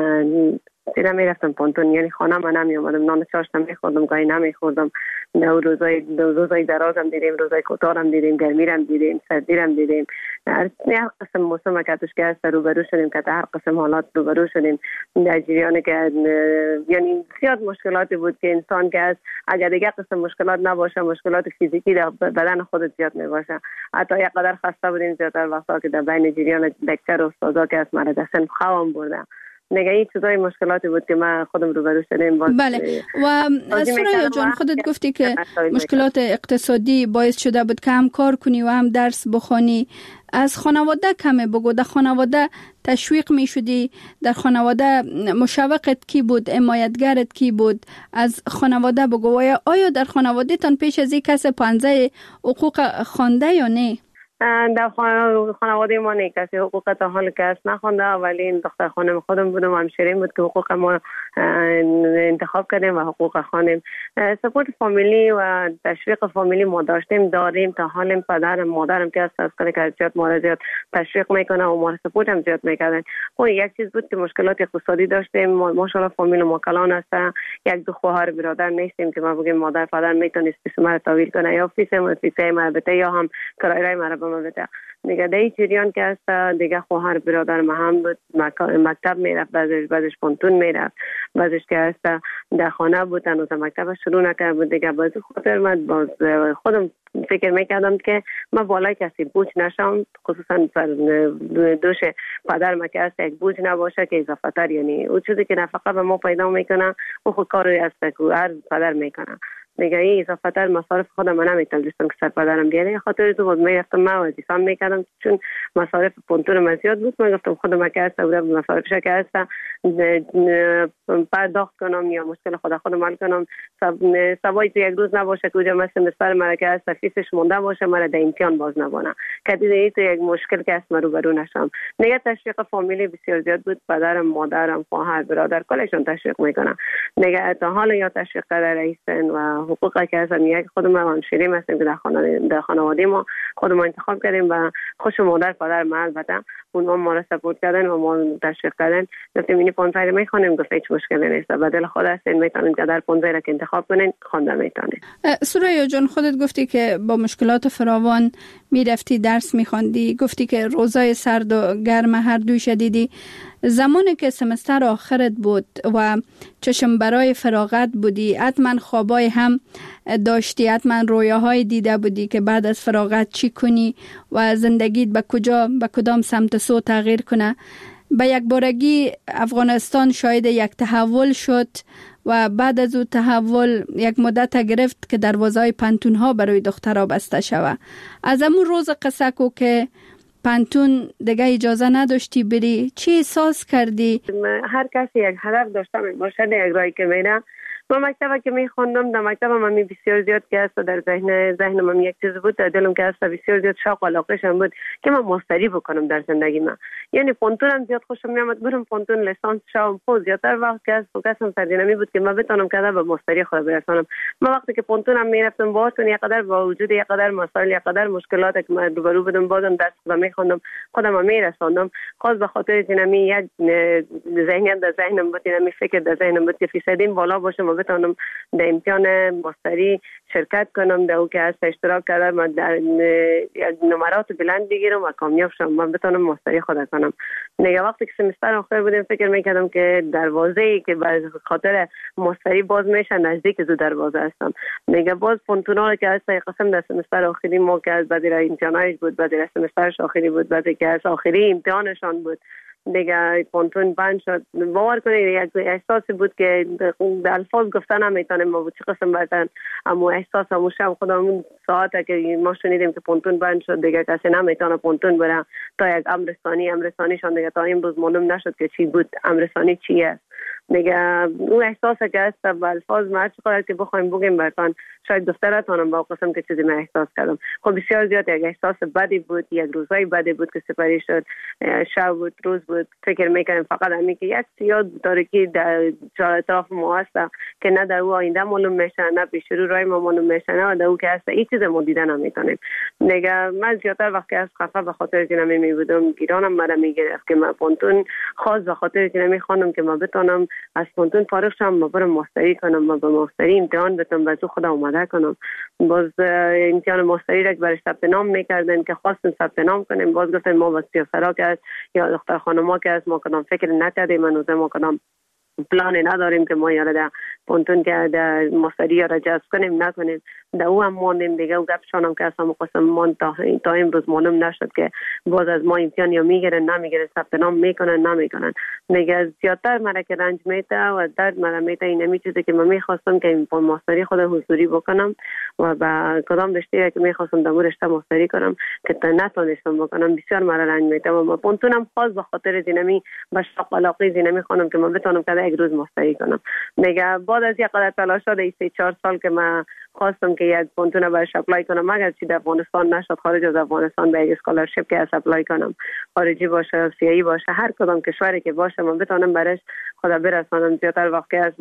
سیدم میرفتم پونتون. یعنی خانه من نمی اومدم، نان چاشت نمیخوردم، گاهی نمیخوردم. روزای روزای درازم دیدیم، روزای کوتاهم دیدیم، گرمیرم دیدیم، سردیرم دیدیم. هر قسم موسم که توش که روبرو شدیم، که هر قسم حالات روبرو شدیم در جریان که یعنی زیاد مشکلاتی بود که انسان که اگر دیگه قسم مشکلات نباشه، مشکلات فیزیکی در بدن خودت زیاد میباشه. حتی یک قدر خسته بودیم زیادتر وقتا که در بین جریان دکتر و استادا که از مرا دستن خوام بردم. نگه این چیزای مشکلاتی بود که من خودم روبرو شدم. بله و سریا جان خودت گفتی که مشکلات اقتصادی باعث شده بود که هم کار کنی و هم درس بخونی. از خانواده کمه بگو، در خانواده تشویق می شدی؟ در خانواده مشوقت کی بود؟ حمایتگرت کی بود؟ از خانواده بگو. آیا در خانواده تان پیش از این کس پنزه حقوق خوانده یا نه؟ در خانواده ما نه کسی حقوق تا حال کس نخونده، ولی این دختر خانم خودم بودم و همشیرین بود که حقوق ما انتخاب کردیم و حقوق خانم. سپورت فامیلی و تشویق فامیلی ما داشتیم داریم تا حال. پدرم مادرم که از کاری که زیاد ما را زیاد تشویق میکنه و ما سپورت هم زیاد میکردن. خب یک چیز بود که مشکلات اقتصادی داشتیم. ماشاءالله فامیل ما کلان است، یک دو خواهر برادر نیستیم که ما بگیم مادر پدر میتونست پیش ما را تحویل کنه یا فیس ما فیس ما بده یا هم کرایه ما را ادامه بده. دیگه در این جریان که است دیگه خواهر برادر ما هم بود، مکتب میرفت، بعدش بعدش پانتون میرفت، بعدش که است در خانه بود، هنوز مکتب شروع نکرده بود. دیگه باز خاطر من باز خودم فکر میکردم که من بالای کسی بوج نشم، خصوصا دوش پدر ما که است یک بوج نباشه که اضافه تر، یعنی اون چیزی که نفقه به ما پیدا میکنه و خود کاری است که هر پدر میکنه. دیگه این اضافه تر مصارف خودم من نمیتونستم که سر پدرم بیاره، خاطر تو بود میرفتم من وظیفه‌ام میکردم، چون مصارف پونتون من زیاد بود. من گفتم خودم که است بودم مصارفش که است پرداخت کنم یا مشکل خود خودم حل کنم، سوای تو یک روز نباشه که اونجا مثل مستر مرا که است فیسش مونده باشه، مرا در امتحان باز نبانه که دیگه تو یک مشکل که است من روبرو نشم. دیگه تشویق فامیلی بسیار زیاد بود، پدرم، مادرم، خواهر، برادر کلشون تشویق میکنن. دیگه تا حالا یا تشویق در رئیسن و حقوقی که از میگه خودم ما شیریم هستیم که در خانواده در خانواده ما خودمون انتخاب کردیم و خوش مادر پدر ما البته اونها ما را سپورت کردن و ما تشویق کردن. گفتیم این پانزده رو میخوانیم، گفت هیچ مشکلی نیست، بدل خود هستین میتونین که در پانزده را که انتخاب کنین خوانده میتونین. سوریا جان خودت گفتی که با مشکلات فراوان میرفتی درس میخواندی، گفتی که روزای سرد و گرم هر دوی شدیدی. زمانی که سمستر آخرت بود و چشم برای فراغت بودی، حتما خوابای هم داشتی، حتما رویاهای دیده بودی که بعد از فراغت چی کنی و زندگیت به کجا به کدام سمت سو تغییر کنه. به یک بارگی افغانستان شاهد یک تحول شد و بعد از او تحول یک مدت گرفت که دروازه‌های پانتون ها برای دخترها بسته شود. از همون روز قصه کو که پانتون دیگه اجازه نداشتی بری، چی احساس کردی؟ هر کسی یک هدف داشته باشه، یک راهی که میره. ما مکتبی که میخوندم در مکتب من بسیار زیاد که است در ذهن ذهن من یک چیز بود، در دلم که است بسیار زیاد شوق و علاقه‌شم بود که من ماستری بکنم در زندگی من. یعنی پانتونم زیاد خوشم میامد، برم پانتون لیسانس شوم. خود زیادتر وقت که است فوکسم سردینمی بود که من بتونم که به ماستری خود برسونم. من وقتی که پانتونم میرفتم باهاتون یک قدر با وجود یک قدر مسائل، یک قدر مشکلات که من روبرو بودم، بازم درس خودم میخوندم، خودم میرسوندم. خاص به خاطر اینمی یک ذهنیت در ذهنم بود، اینمی فکر در ذهنم بود که فیصدیم بالا باشه، بتونم در امتحان ماستری شرکت کنم، در او که از اشتراک کردم و در یک نمرات بلند بگیرم و کامیاب شم، من بتونم ماستری خود کنم. دیگه وقتی که سمستر آخر بودم فکر میکردم که دروازه‌ای که به خاطر ماستری باز میشه نزدیک زو دروازه هستم. دیگه باز پونتونا که از قسم در سمستر آخری ما که از بعد امتحانش بود، بعد سمسترش آخری بود، بعد که از آخری امتحانشان بود، دیگه پانتون بند شد. باور کنید یک احساسی بود که در الفاظ گفتن نمیتونم ما بود چه قسم بردن، اما احساس همون شب خودمون ساعته که ما شنیدیم که پانتون بند شد، دیگه کسی نمیتونه پانتون بره تا یک امرستانی امرستانیشان دیگه تا امروز معلوم نشد که چی بود، امرستانی چی است. دیگه اون احساسی که است با الفاظ ما چقدر که بخوایم بگیم براتون شاید گفته نتونم با قسم که چیزی من احساس کردم. خب بسیار زیاد یک احساس بدی بود، یک روزای بدی بود که سپری شد، شب بود روز بود. فکر میکنم فقط همین که یک سیاه تاریکی در اطراف ما هست که نه در او آینده معلوم میشه، نه پیش رو راه ما معلوم میشه، نه در او که هست این چیز ما دیدن نمیتونیم. دیگه من زیادتر وقتی از خفه به خاطر که نمی بودم گیرانم مرا میگرفت که من پانتون خاص به خاطر که نمیخوانم که من بتونم از پانتون فارغ شم، ما برم ماستری کنم، ما به ماستری امتحان بدم، بعد خودم اومده کنم. باز امتحان ماستری را برای ثبت نام میکردن که خواستم ثبت نام کنیم، باز گفتن ما با سیاسرا که یا دختر خانما که از ما کدام فکر نکردیم، من ما کدام پلان نداریم که ما یاره در پانتون که در ماستری را جذب کنیم نکنیم. در او هم ماندیم دیگه و گپشان هم که از همون قسم مان تا, تا امروز معلوم نشد که باز از ما امتحان یا میگیرن نمیگیرن، ثبت نام میکنن نمیکنن. دیگه زیادتر مرا که رنج میته و درد مرا میته این همی چیزی که من میخواستم که این ماستری خود حضوری بکنم و با کدام رشته که میخواستم در رشته ماستری کنم که نتونستم بکنم، بسیار مرا رنج میته و ما پانتونم خاص به خاطر زینمی به شوق علاقه زینمی خونم که من بتونم که یک روز ماستری کنم. دیگه بعد از یک قدر تلاش شده سه چهار سال که من خواستم که یک پانتون برش اپلای کنم، مگر چی در افغانستان نشد، خارج از افغانستان به یک اسکولارشیپ که از اپلای کنم، خارجی باشه سیایی باشه هر کدام کشوری که باشه من بتونم برش خدا برسانم. زیادتر وقتی از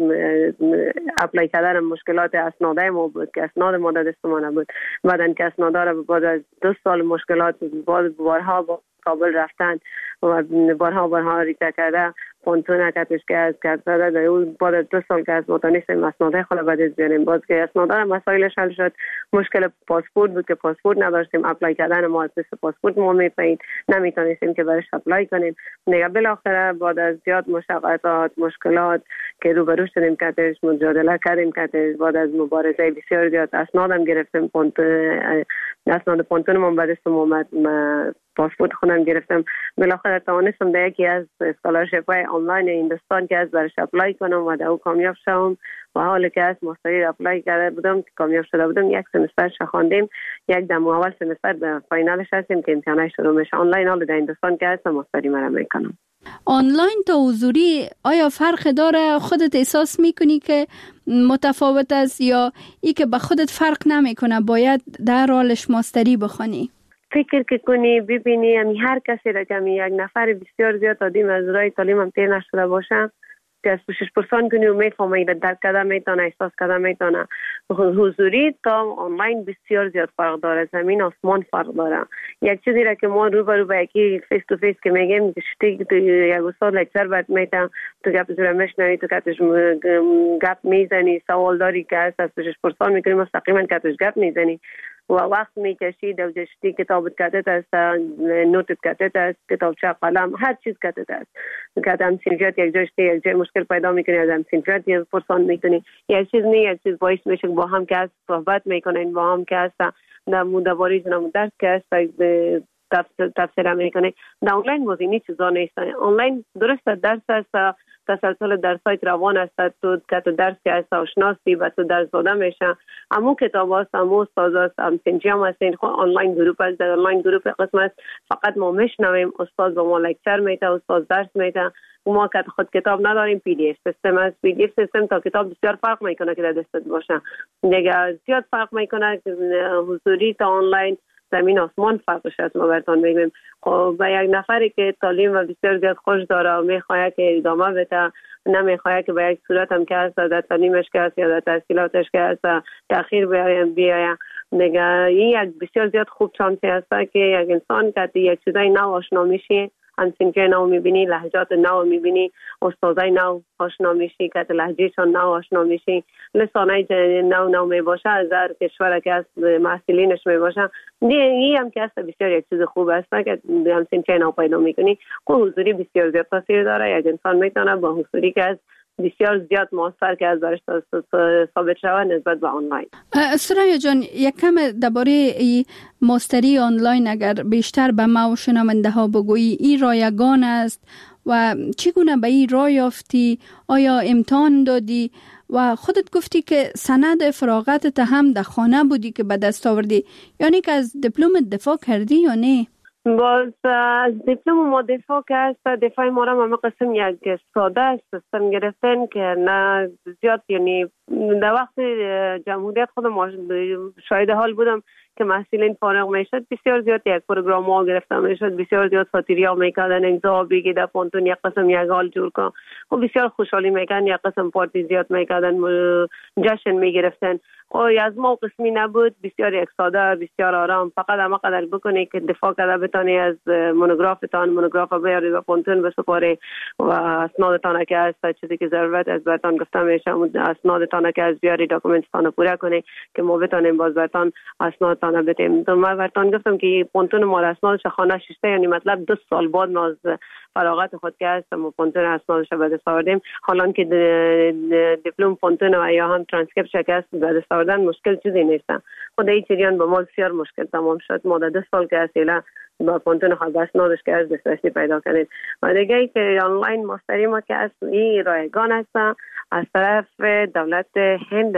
اپلای کردن مشکلات اسناده ما بود که اسناد ما در دست ما نبود، بعدن که اسنادا را بعد از دو سال مشکلات باز بارها با کابل رفتن و بارها بارها ریکته کرده پونتون کتش که از کت زده در اون بعد از دو سال که از متانیستیم اسناده خلا بعد از بیاریم باز که اسناده مسائلش حل شد. مشکل پاسپورت بود که پاسپورت نداشتیم، اپلای کردن ما از پاسپورت ما میپایید نمیتونستیم که برش اپلای کنیم. دیگه بالاخره بعد از زیاد مشقت مشکلات که روبرو شدیم کتش مجادله کردیم کتش بعد از مبارزه بسیار زیاد اسنادم گرفتیم پونتون اسناد پونتون من بعد از اومد پاسپورت خودم گرفتم. بالاخره توانستم در یکی از اسکالرشپ های آنلاین هندوستان که از برش اپلای کنم و در او کامیاب شدم و حالی که از مستری اپلای کرده بودم که کامیاب شده بودم یک سمستر خواندیم، یک دم اول سمستر به فاینالش هستیم که امتحانش شروع میشه. آنلاین حالا در هندوستان که هستم مستری مرا میکنم. آنلاین تا حضوری آیا فرق داره؟ خودت احساس میکنی که متفاوت است یا ای که به خودت فرق نمیکنه باید در حالش ماستری بخونی؟ فکر که کنی ببینی همی هر کسی را که همی یک نفر بسیار زیاد آدیم از رای تعلیم هم تیر نشده باشه که از پوشش پرسان کنی و میفهمه درک کده میتونه احساس کده میتونه. حضوری تا آنلاین بسیار زیاد فرق داره، زمین آسمان فرق داره. یک چیزی را که ما رو برو با یکی فیس تو فیس که میگیم شتی تو یک استاد لکچر برد میتن تو گپ زوره مشنوی تو کتش گپ میزنی سوال داری که از پوشش پرسان میکنی مستقیما کتش گپ میزنی و وقت میکشی دو جشتی کتابت کتت است، نوتت کتت است، کتابچه قلم هر چیز کتت است. که هم سینفیات یک جشتی یک جای مشکل پیدا میکنی از هم سینفیات یک پرسان میکنی. یک چیز نه یک چیز باعث میشه با هم که از صحبت میکنین با هم که است در مدباری جنم درس که است تفسیر میکنه. در آنلاین بازی نیست چیزا نیست. آنلاین درست درس است، تسلسل درسایت روان است، تو که تو درس که است آشناسی و تو درس داده میشه. امو کتاب است، امو استاد است، ام سنجام است. این خود آنلاین گروپ است. در آنلاین گروپ قسم است فقط ما میشنویم، استاد با ما لکچر میده، استاد درس میده. ما که خود کتاب نداریم، پی دی اف سیستم است. پی دی اف سیستم تا کتاب بسیار فرق میکنه که در دستت باشه. دیگه زیاد فرق میکنه حضوری تا آنلاین زمین آسمان فرقش است. ما براتون میگیم خب با یک نفری که تعلیم و بسیار زیاد خوش داره و میخواد که ادامه بده، نمیخواد که به یک صورت هم که است در تعلیمش که است یا در تحصیلاتش که است تأخیر بیایه. دیگه این یک بسیار زیاد خوب چانسی است که یک انسان که یک چیزای نو آشنا میشه، هم سنجه نو میبینی، لهجات نو میبینی، استادای نو آشنا میشی که لهجهشان نو آشنا میشی، لسانای نو نو میباشه از هر کشور که از محصلینش میباشه. این هم که است بسیار یک چیز خوب است که هم سنجه نو پیدا میکنی. که حضوری بسیار زیاد تاثیر داره. یک انسان میتونه با حضوری که از بسیار زیاد موثر که از برش ثابت شود نسبت به آنلاین. سریا جان یک کم درباره ماستری آنلاین اگر بیشتر به ما و شنونده ها بگویی، این رایگان است و چگونه به این راه یافتی؟ آیا امتحان دادی و خودت گفتی که سند فراغتت هم در خانه بودی که به دست آوردی، یعنی که از دیپلم دفاع کردی یا نه؟ باز از دیپلم ما دفاع که است دفاع ما را همه قسم یک ساده است سیستم گرفتن که نه زیاد، یعنی در وقت جمهوریت خودم شاید حال بودم که محصلین فارغ میشد بسیار زیاد یک پروگرام ها گرفتم میشد، بسیار زیاد ساتیری ها میکردن امضا بگی در پونتون یک قسم یک حال جور کن و بسیار خوشحالی میکردن، یک قسم پارتی زیاد میکردن، جشن میگرفتن. و از ما قسمی نبود، بسیار یک ساده بسیار آرام، فقط همه قدر بکنی که دفاع کرده بتانی از مونوگرافتان مونوگراف بیاری و پونتون بسپاری و اسنادتان که از چیزی که ضرورت از برتان گفتم میشه اسنادتان که از بیاری داکومنتتان پوره کنی که ما بتانیم باز برتان اسنادتان بدیم. تو ما برتان گفتم که پونتون ما اسنادش خانه ششته، یعنی مطلب دو سال بعد ما از فراغت خود که هستم و پونتون اسنادش به دست آوردیم. حالا که دیپلم پونتون و یا هم ترانسکریپت شکست به دست آوردن مشکل چیزی نیست. خود این جریان با ما بسیار مشکل تمام شد. ما در دو سال که اصلا با پونتون خود اسنادش که از دسترسی پیدا کردیم. و دیگه ای که آنلاین ماستری ما که از این رایگان است از طرف دولت هند.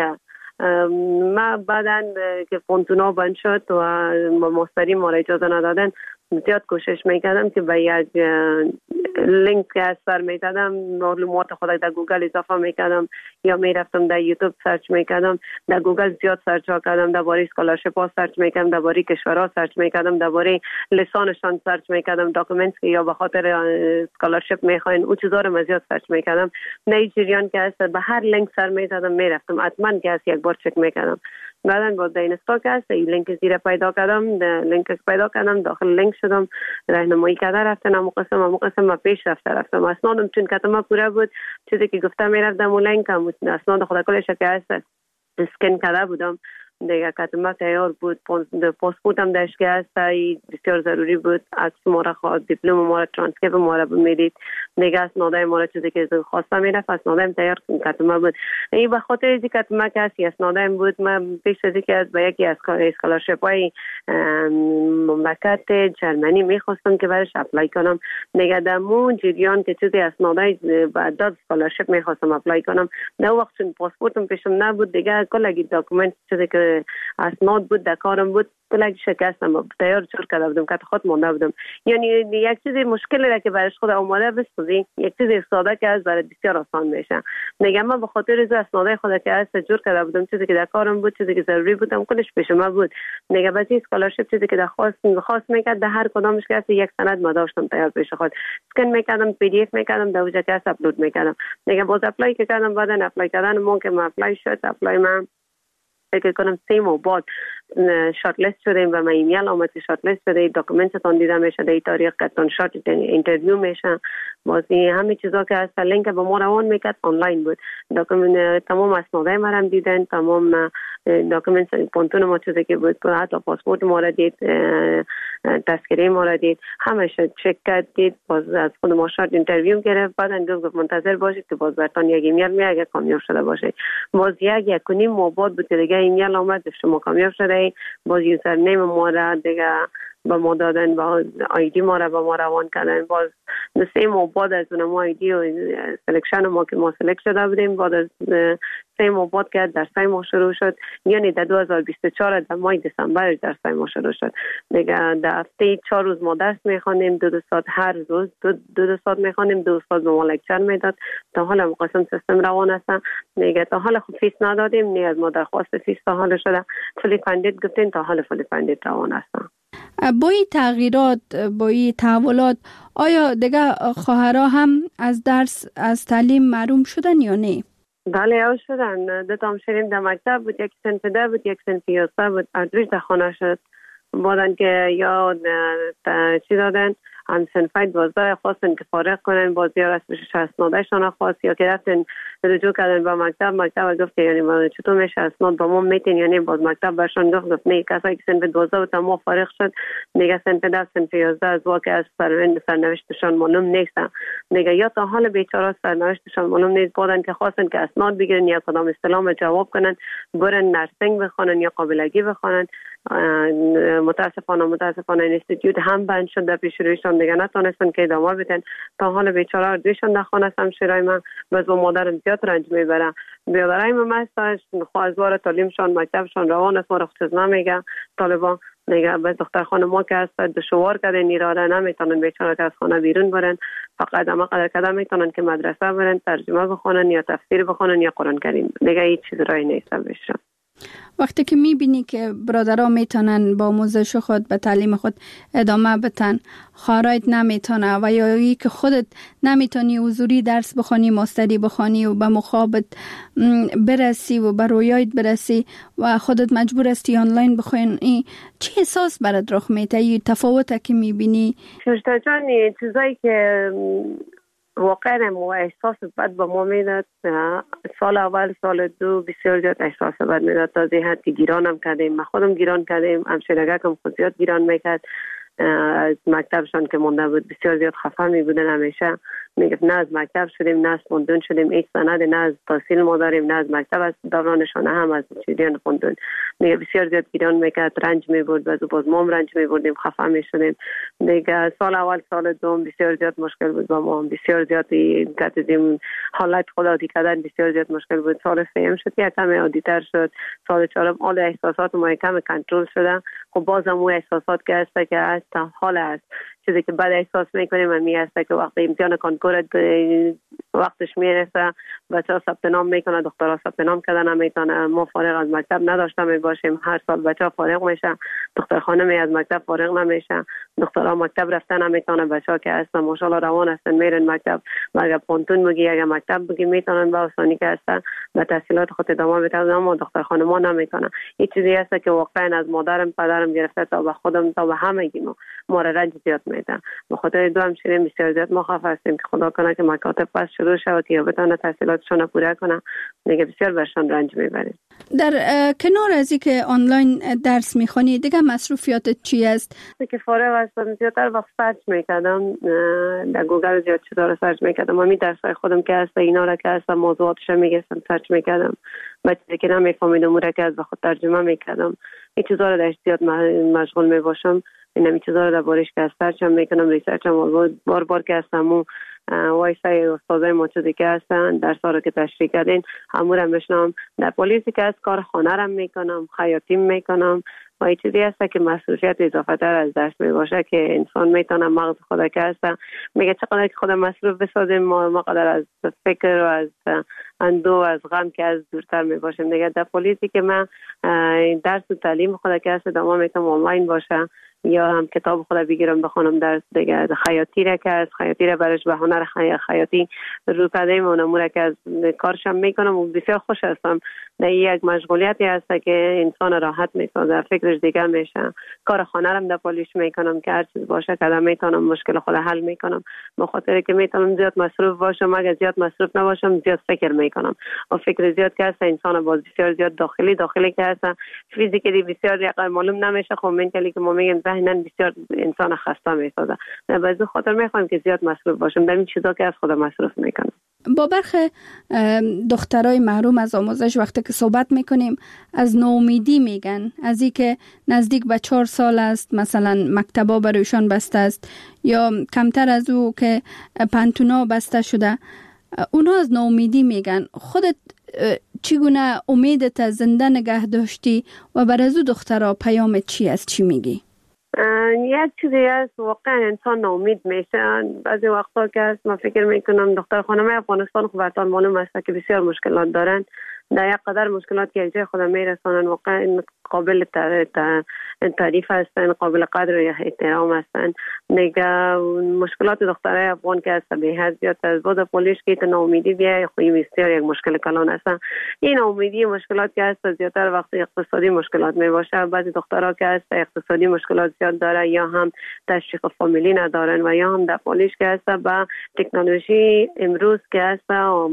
ما بعداً که پونتونا بند شد و ماستری ما را اجازه ندادن، زیاد کوشش میکردم که به یک لینک که از سر میدادم معلومات خود در گوگل اضافه میکردم یا میرفتم در یوتیوب سرچ میکردم، در گوگل زیاد سرچ کردم، درباره اسکالرشپ ها سرچ میکردم، درباره کشورها سرچ میکردم، درباره لسانشان سرچ میکردم، داکومنت که یا به خاطر اسکالرشپ میخواین او چیزا رو زیاد سرچ میکردم. نه جریان که است به هر لینک سر میدادم میرفتم، حتما که است یک بار چک میکردم. بعدن با اینستا که هست این لینک زیر پیدا کردم، لینک پیدا کردم، داخل لینک شدم، راهنمایی کرده رفتم، اما قسم اما قسم ما پیش رفته رفتم. اسنادم چون کتما پوره بود، چیزی که گفتم میرفتم و لینک هم اسناد خدا کلش که هست اسکن کرده بودم دیگه. کتما تیار بود، پاسپورتم داشت که هست، بسیار ضروری بود، عکس ما را خواست، دیپلم ما را، ترانسکریپت ما را میدید دیگه، اسنادای ما را چیزی که خواسته میرفت اسنادم تیار کتما بود. این به خاطر اینکه کتما که هست اسنادم بود، من پیش از اینکه از به یکی از اسکالرشیپ های مملکت جرمنی میخواستم که برش اپلای کنم دیگه. در مون جریان که چیزی اسنادای بعد اسکالرشیپ میخواستم اپلای کنم، در وقت چون پاسپورتم پیشم نبود دیگه، کلی داکومنت چیزی که اسناد بود در کارم بود کلی شکستم، تیار جور کرده بودم که خود مونده بودم. یعنی یک چیزی مشکلی را که برش خود اومده بسازی، یک چیزی ساده که از برای بسیار آسان میشه دیگه. من به خاطر از اسنادای خود که از جور کرده بودم، چیزی که در کارم بود، چیزی که ضروری بودم کلش پیش ما بود دیگه. بعضی اسکالرشیپ چیزی که درخواست خواست میکرد، در هر کدامش که یک سند ما داشتم تیار پیش خود، اسکن میکردم، پی دی اف میکردم، در وجه که اپلود میکردم دیگه. باز اپلای که کردم، بعدن اپلای کردن مون که ما اپلای شد، اپلای من فکر کنم سه ماه بعد شات لیست شدیم و من ایمیل آمد که شات لیست شده، داکومنتتون دیده میشه، در این تاریخ کتون شات اینترویو میشه. بازی همه چیزا که هست لینک به ما روان میکرد آنلاین بود، داکومنت تمام اسنادای ما هم دیدن، تمام داکومنت پونتون ما چیزی که بود، حتی پاسپورت ما را دید، تذکره ما را دید، همه شد چک کرد دید. باز از خود ما شات اینترویو گرفت، بعدن گفت منتظر باشید که باز براتون یک ایمیل میاد اگه کامیاب شده باشه. باز یک یک و نیم ماه بعد بود دیگه ایمیل آمد شما کامیاب شده، باز یوزر نیم ما را دیگه با ما دادن، با آیدی ما را با ما روان کردن. باز سه ماه بعد از اون ما آیدی و سلکشن ما که ما سلکت شده بودیم، بعد از سه ماه بعد که در سه ماه شروع شد، یعنی در دو هزار و بیست و چهار در ماه دسامبر در سه ماه شروع شد دیگه. در هفته چهار روز ما درس میخوانیم، دو دو ساعت هر روز دو دو, دو ساعت میخوانیم، دو ساعت به ما لکچر میداد. تا حالا مقاسم سیستم روان است دیگه. تا حالا خود فیس ندادیم، نه از ما درخواست فیس تا حالا شده، فلی فندید گفتین، تا حالا فلی فندید روان است. با این تغییرات، با این تحولات، آیا دیگه خواهرها هم از درس، از تعلیم محروم شدن یا نه؟ بله او شدن. دو تام شدیم در مکتب بود، یک سنف ده بود، یک سنف یازده بود، اردوش در خانه شد. بودن که یا چی دادن، هم سنفای دوازده خواستن که فارغ کنن، باز یا رسمش اسنادشان خواست، یا که رفتن رجوع کردن با مکتب، مکتب گفت یعنی ما چطور میشه اسناد با ما میتین، یعنی باز مکتب برشان گفت گفت نه، کسایی که سنف دوازده و تمام فارغ شد دیگه سنف ده سنف یازده از واقع از سرنوشتشان معلوم نیستن دیگه، یا تا حال بیچاره سرنوشتشان معلوم نیست. بودن که خواستن که اسناد بگیرن یا کدام استلام جواب کنن، برن نرسینگ بخونن یا قابلگی بخونن. متاسفانه متاسفانه اینستیتوت هم بند شد در پیش رویشان دیگه، نتونستن که ادامه بدن. تا حال بیچاره اردویشان در خانه است. همشیرای من باز با مادرم زیاد رنج میبره. بیادرای من مستش خواهزوار تعلیمشان مکتبشان روان است، ما را چیز نمیگه طالبان دیگه. بس دختر خانه ما که هست دشوار کردن، نیراده نمیتونن بیچاره که از خانه بیرون برن، فقط اما قدر کده میتونن که مدرسه برن، ترجمه بخونن یا تفسیر بخونن یا قرآن کریم دیگه. هیچ چیز رای نیست بشه. وقتی که میبینی که برادرها میتونن با آموزش خود به تعلیم خود ادامه بدن، خواهرایت نمیتونه، و یا ای که خودت نمیتونی حضوری درس بخونی، ماستری بخونی و به مخابط برسی و به رویایت برسی و خودت مجبور هستی آنلاین بخونی، چه احساس برات رخ میده؟ این تفاوته که میبینی؟ شوشتا جان، چیزایی که واقعا ما احساس بد با ما میداد، سال اول سال دو بسیار زیاد احساس بد میداد، تا زی حد که گیران هم کردیم، ما خودم گیران کردیم، همشیرگک هم خود زیاد گیران میکرد. از مکتبشان که مونده بود بسیار زیاد خفه می بودن، همیشه میگفت نه از مکتب شدیم، نه از خوندون شدیم، هیچ سند نه از تحصیل ما داریم، نه از مکتب از دورانشان هم از چیزیان خوندون. میگه بسیار زیاد گیران میکرد، رنج میبرد، باز باز ما رنج میبردیم، خفه میشدیم دیگه. سال اول سال دوم بسیار زیاد مشکل بود با ما، بسیار زیاد کاتیم حالت خودی کردن بسیار زیاد مشکل بود. سال سوم شد یک کم عادی‌تر شد، سال چهارم حال احساسات ما کم کنترل شده. خب بازم اون احساسات که هست که هست حال است چیزی که بعد احساس میکنیم همی است که وقتی امتحان کنکور وقتش میرسه بچه ها ثبت نام میکنه، دخترها ثبت نام کردن نمیتونه. ما فارغ از مکتب نداشته می باشیم، هر سال بچه ها فارغ میشه، دختر خانمی از مکتب فارغ نمیشه، دخترها مکتب رفتن نمیتونه. بچه ها که هستن ماشاءالله روان هستن میرن مکتب، اگر پونتون بگی اگر مکتب بگی میتونن با آسانی که هستن به تحصیلات خود ادامه بدن، اما دختر خانما نمیتونه. این چیزی است که واقعا از مادرم پدرم گرفته تا به خودم تا به همگی ما ما را رنج زیاد میده. به خاطر دو همچنین بسیار زیاد ما خواف هستیم که خدا کنه که مکاتب پس شروع شود که بتونه تحصیلاتشون پوره کنه، دیگه بسیار برشان رنج میبریم. در کنار از اینکه آنلاین درس میخونی دیگه مصروفیاتت چی است؟ که فارغ هستم زیادتر وقت سرچ میکردم، در گوگل زیاد چیزا رو سرچ میکردم، امی درسای خودم که هست اینا را که هست موضوعاتش میگستم سرچ میکردم، بچه که نمیفهمیدم اون را که از به خود ترجمه میکردم. این چیزا رو در زیاد مشغول میباشم، این همی چیزا رو در بارش که از سرچ هم میکنم، ریسرچ هم بار بار که هستم و وایسای استادای ما چیزی که هستن درس ها رو که تشریح کردین همون هم بشنم. در پلیسی که از کار خانه رم میکنم، خیاطی میکنم و این چیزی هست که مسئولیت اضافه تر از درس میباشه که انسان میتونه مغز خدا که هست میگه چقدر که خدا مصروف بسازیم ما مقدر از فکر و از اندو و از غم که از دورتر میباشیم دیگه. در پلیسی که من درس و تعلیم خدا که هست دما میتونم آنلاین باشه یا هم کتاب خدا بگیرم بخونم درس دیگه. خیاطی را که از خیاطی را برش به هنر خیاطی رو پدیم و نموره که از کارشم میکنم و بسیار خوش هستم. در یک مشغولیتی هست که انسان راحت میسازه، فکرش دیگر میشه. کار خانه رم در پالیش میکنم که هر چیز باشه که میتونم مشکل خود حل میکنم، به خاطر که میتونم زیاد مصروف باشم. اگر زیاد مصروف نباشم زیاد فکر میکنم و فکر زیاد که هست انسان باز بسیار زیاد داخلی داخلی که هست فیزیکلی بسیار یقه معلوم نمیشه. خب منتالی که ما میگیم ذهنن بسیار انسان خسته میسازه. بعضی خاطر میخوام که زیاد مصروف باشم در این چیزا که از خود مصروف میکنم. با برخی دخترای محروم از آموزش وقتی که صحبت میکنیم از ناامیدی میگن، از این که نزدیک به چهار سال است مثلا مکتبا برایشان بسته است یا کمتر از او که پانتونا بسته شده، اونا از ناامیدی میگن. خودت چگونه امیدت زنده نگه داشتی و بر از او دخترها پیامت چی است؟ چی میگی؟ یک چیزی است واقعا انسان ناامید میشه. بعضی وقتا که است من فکر میکنم دختر خانم افغانستان خب براتون معلوم است که بسیار مشکلات دارن، در یک قدر مشکلات که یک جای خود میرسانن واقعا قابل تعریف هستن، قابل قدر و احترام هستن. دیگه مشکلات دخترای افغان که است به حد زیاد از بود پولیش که تا ناامیدی بیای خوی بسیار یک مشکل کلان هستن. این ناامیدی مشکلات که است زیادتر وقتی اقتصادی مشکلات میباشه. بعضی دخترها که است اقتصادی مشکلات زیاد داره یا هم تشویق فامیلی ندارن و یا هم در پولیش که است با تکنولوژی امروز که است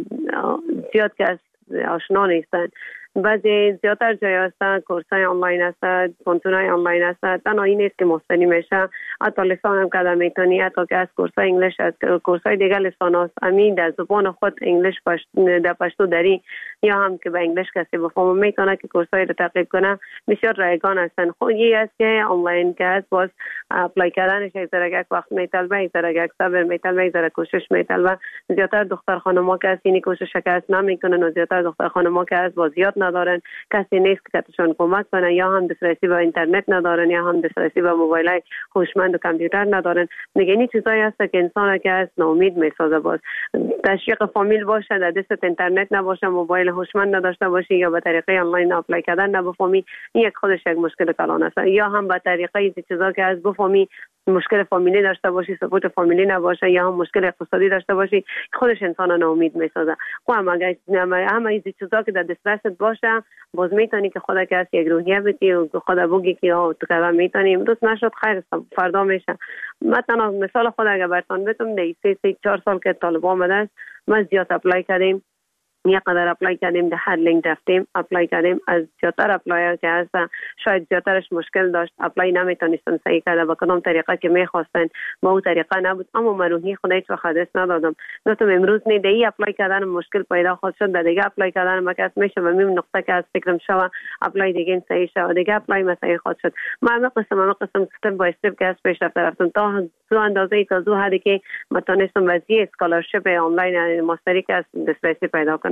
زیاد که است آشنا نیستن. بعضی زیادتر جای هستن کورسای آنلاین هستن، پونتونای آنلاین هستن، تنها این نیست که مستنی میشه، حتی لسان هم کده میتونی، حتی که از کورسای انگلیش هست، کورسای دیگه لسان هست امین در زبان خود انگلیش پشت در پشتو داری یا هم که به انگلیش کسی بفهمه میتونه که کورسای رو تعقیب کنه. بسیار رایگان هستن. خود یه است که آنلاین که هست باز اپلای کردنش یک ذره وقت میطلبه، یک ذره صبر میطلبه، یک ذره کوشش میطلبه. زیادتر دختر خانم‌ها که اینی کوشش شکست نمیکنن و زیادتر دختر خانم‌ها که از باز زیاد ندارن، کسی نیست که تشون کمک کنه، یا هم دسترسی به اینترنت ندارن یا هم دسترسی به موبایل هوشمند و کامپیوتر ندارن. دیگه این چیزایی هست که انسان که از ناامید میسازه. باز تشویق فامیل باشه، در دست اینترنت نباشه، موبایل هوشمند نداشته باشی یا به طریقه آنلاین اپلای کردن نبفهمی، این یک خودش یک مشکل کلان است. یا هم به طریقه این چیزا که از بفهمی مشکل فامیلی داشته باشی، سپورت فامیلی نباشه یا هم مشکل اقتصادی داشته باشی، خودش انسان ناامید میسازه. خب هم اگه همه این چیزا که در دسترست باشه باز میتونی که خدا که از یک روحیه بدی و خدا بگی که تو کدام میتونی امروز نشد خیر فردا میشه. مثلا مثال خود اگه براتون بگم در سه سه چهار سال که طالبان آمده است ما زیاد اپلای کردیم، یک قدر اپلای کردیم، در هر لینک رفتیم اپلای کردیم. از زیادتر اپلای که هست شاید زیادترش مشکل داشت، اپلای نمیتونستن صحیح کرده با کدام طریقه که میخواستن با اون طریقه نبود، اما من روحی خدا هیچ وقت دست ندادم. گفتم امروز نه دی اپلای کردن مشکل پیدا خواهد شد، در دیگه اپلای کردن مکس میشه و میم نقطه که از فکرم شوه اپلای دیگه صحیح شوه دیگه اپلای مسئله خواهد شد. ما هم قسم هم قسم استپ بای استپ که از پیش رفتم تا تو اندازه تا زو حدی که متونستم وضعیت اسکالرشپ آنلاین ماستری که از دسترسی پیدا کنم.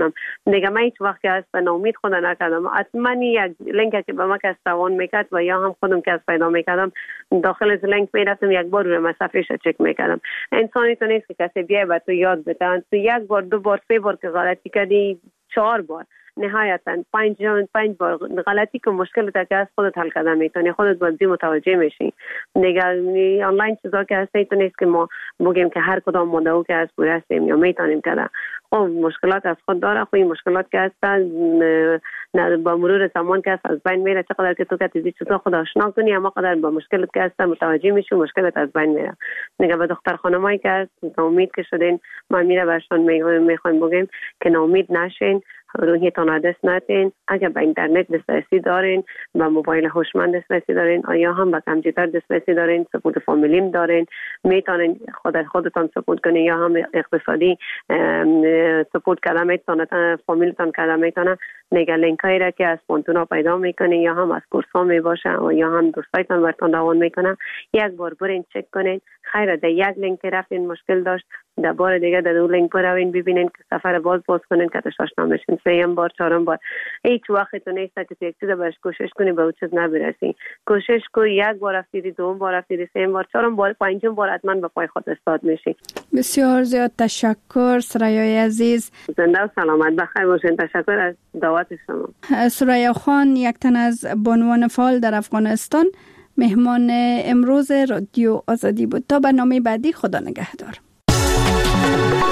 کنم. دیگه من هیچ وقت از ناامید خود نکردم. حتما یک لینک که به ما کس روان میکرد و یا هم خودم که از پیدا میکردم داخل از لینک میرفتم یک بار روی صفحهش چک میکردم. انسانی تو نیست که کسی بیای به تو یاد بده. تو یک بار دو بار سه بار که غلطی کردی، چهار بار نهایتا پنج پنج بار غلطی که مشکل تا که از خودت حل کردن میتونی، خودت باید متوجه میشی. دیگه آنلاین چیزا که هست تو نیست که ما بگیم که هر کدام مدعو که از پوره هستیم یا میتونیم کردن. خب مشکلات از خود داره. خب این مشکلات که هستن با مرور زمان که هست از بین میره. چقدر که تو که تیزی چیزا خود آشنا کنی اما قدر با مشکلات که هستن متوجه میشی مشکلات از بین میره. دیگه به دختر خانمایی که هست ناامید که شدین ما میره برشان میخوایم بگیم که ناامید نشین، روحیتان را دست ندین. اگر به اینترنت دسترسی دارین، به موبایل هوشمند دسترسی دارین، یا هم به کامپیوتر دسترسی دارین، سپورت فامیلیم دارین، میتونین خود خودتان سپورت کنین یا هم اقتصادی سپورت کردن میتونن، فامیلتان کردن میتونن. نگه لینک هایی را که از پونتونا پیدا میکنین یا هم از کورس ها میباشه و یا هم دوستایتان برتان روان میکنن، یک بار برین چک کنین. خیره در یک لینک رفتین مشکل داشت، در بار دیگه در دو لینک بروین ببینین که سفر باز باز کنین که تشاش نمیشین. سیم بار چهارم بار هیچ وقت تو نیست که تو یک چیز برش کوشش کنی به اون چیز نبرسی. کوشش کو یک بار رفتیدی، دوم بار رفتیدی، سیم بار، چهارم بار، پنجم بار حتما به پای خود استاد میشی. بسیار زیاد تشکر سرایای عزیز. زنده و سلامت بخیر باشین. تشکر از دعوت شما. سریا خان یک تن از بانوان فعال در افغانستان مهمان امروز رادیو آزادی بود. تا برنامه بعدی خدا نگهدار.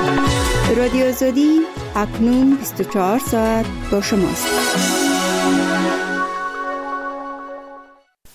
رادیو آزادی اکنون بیست و چهار ساعت با شماست.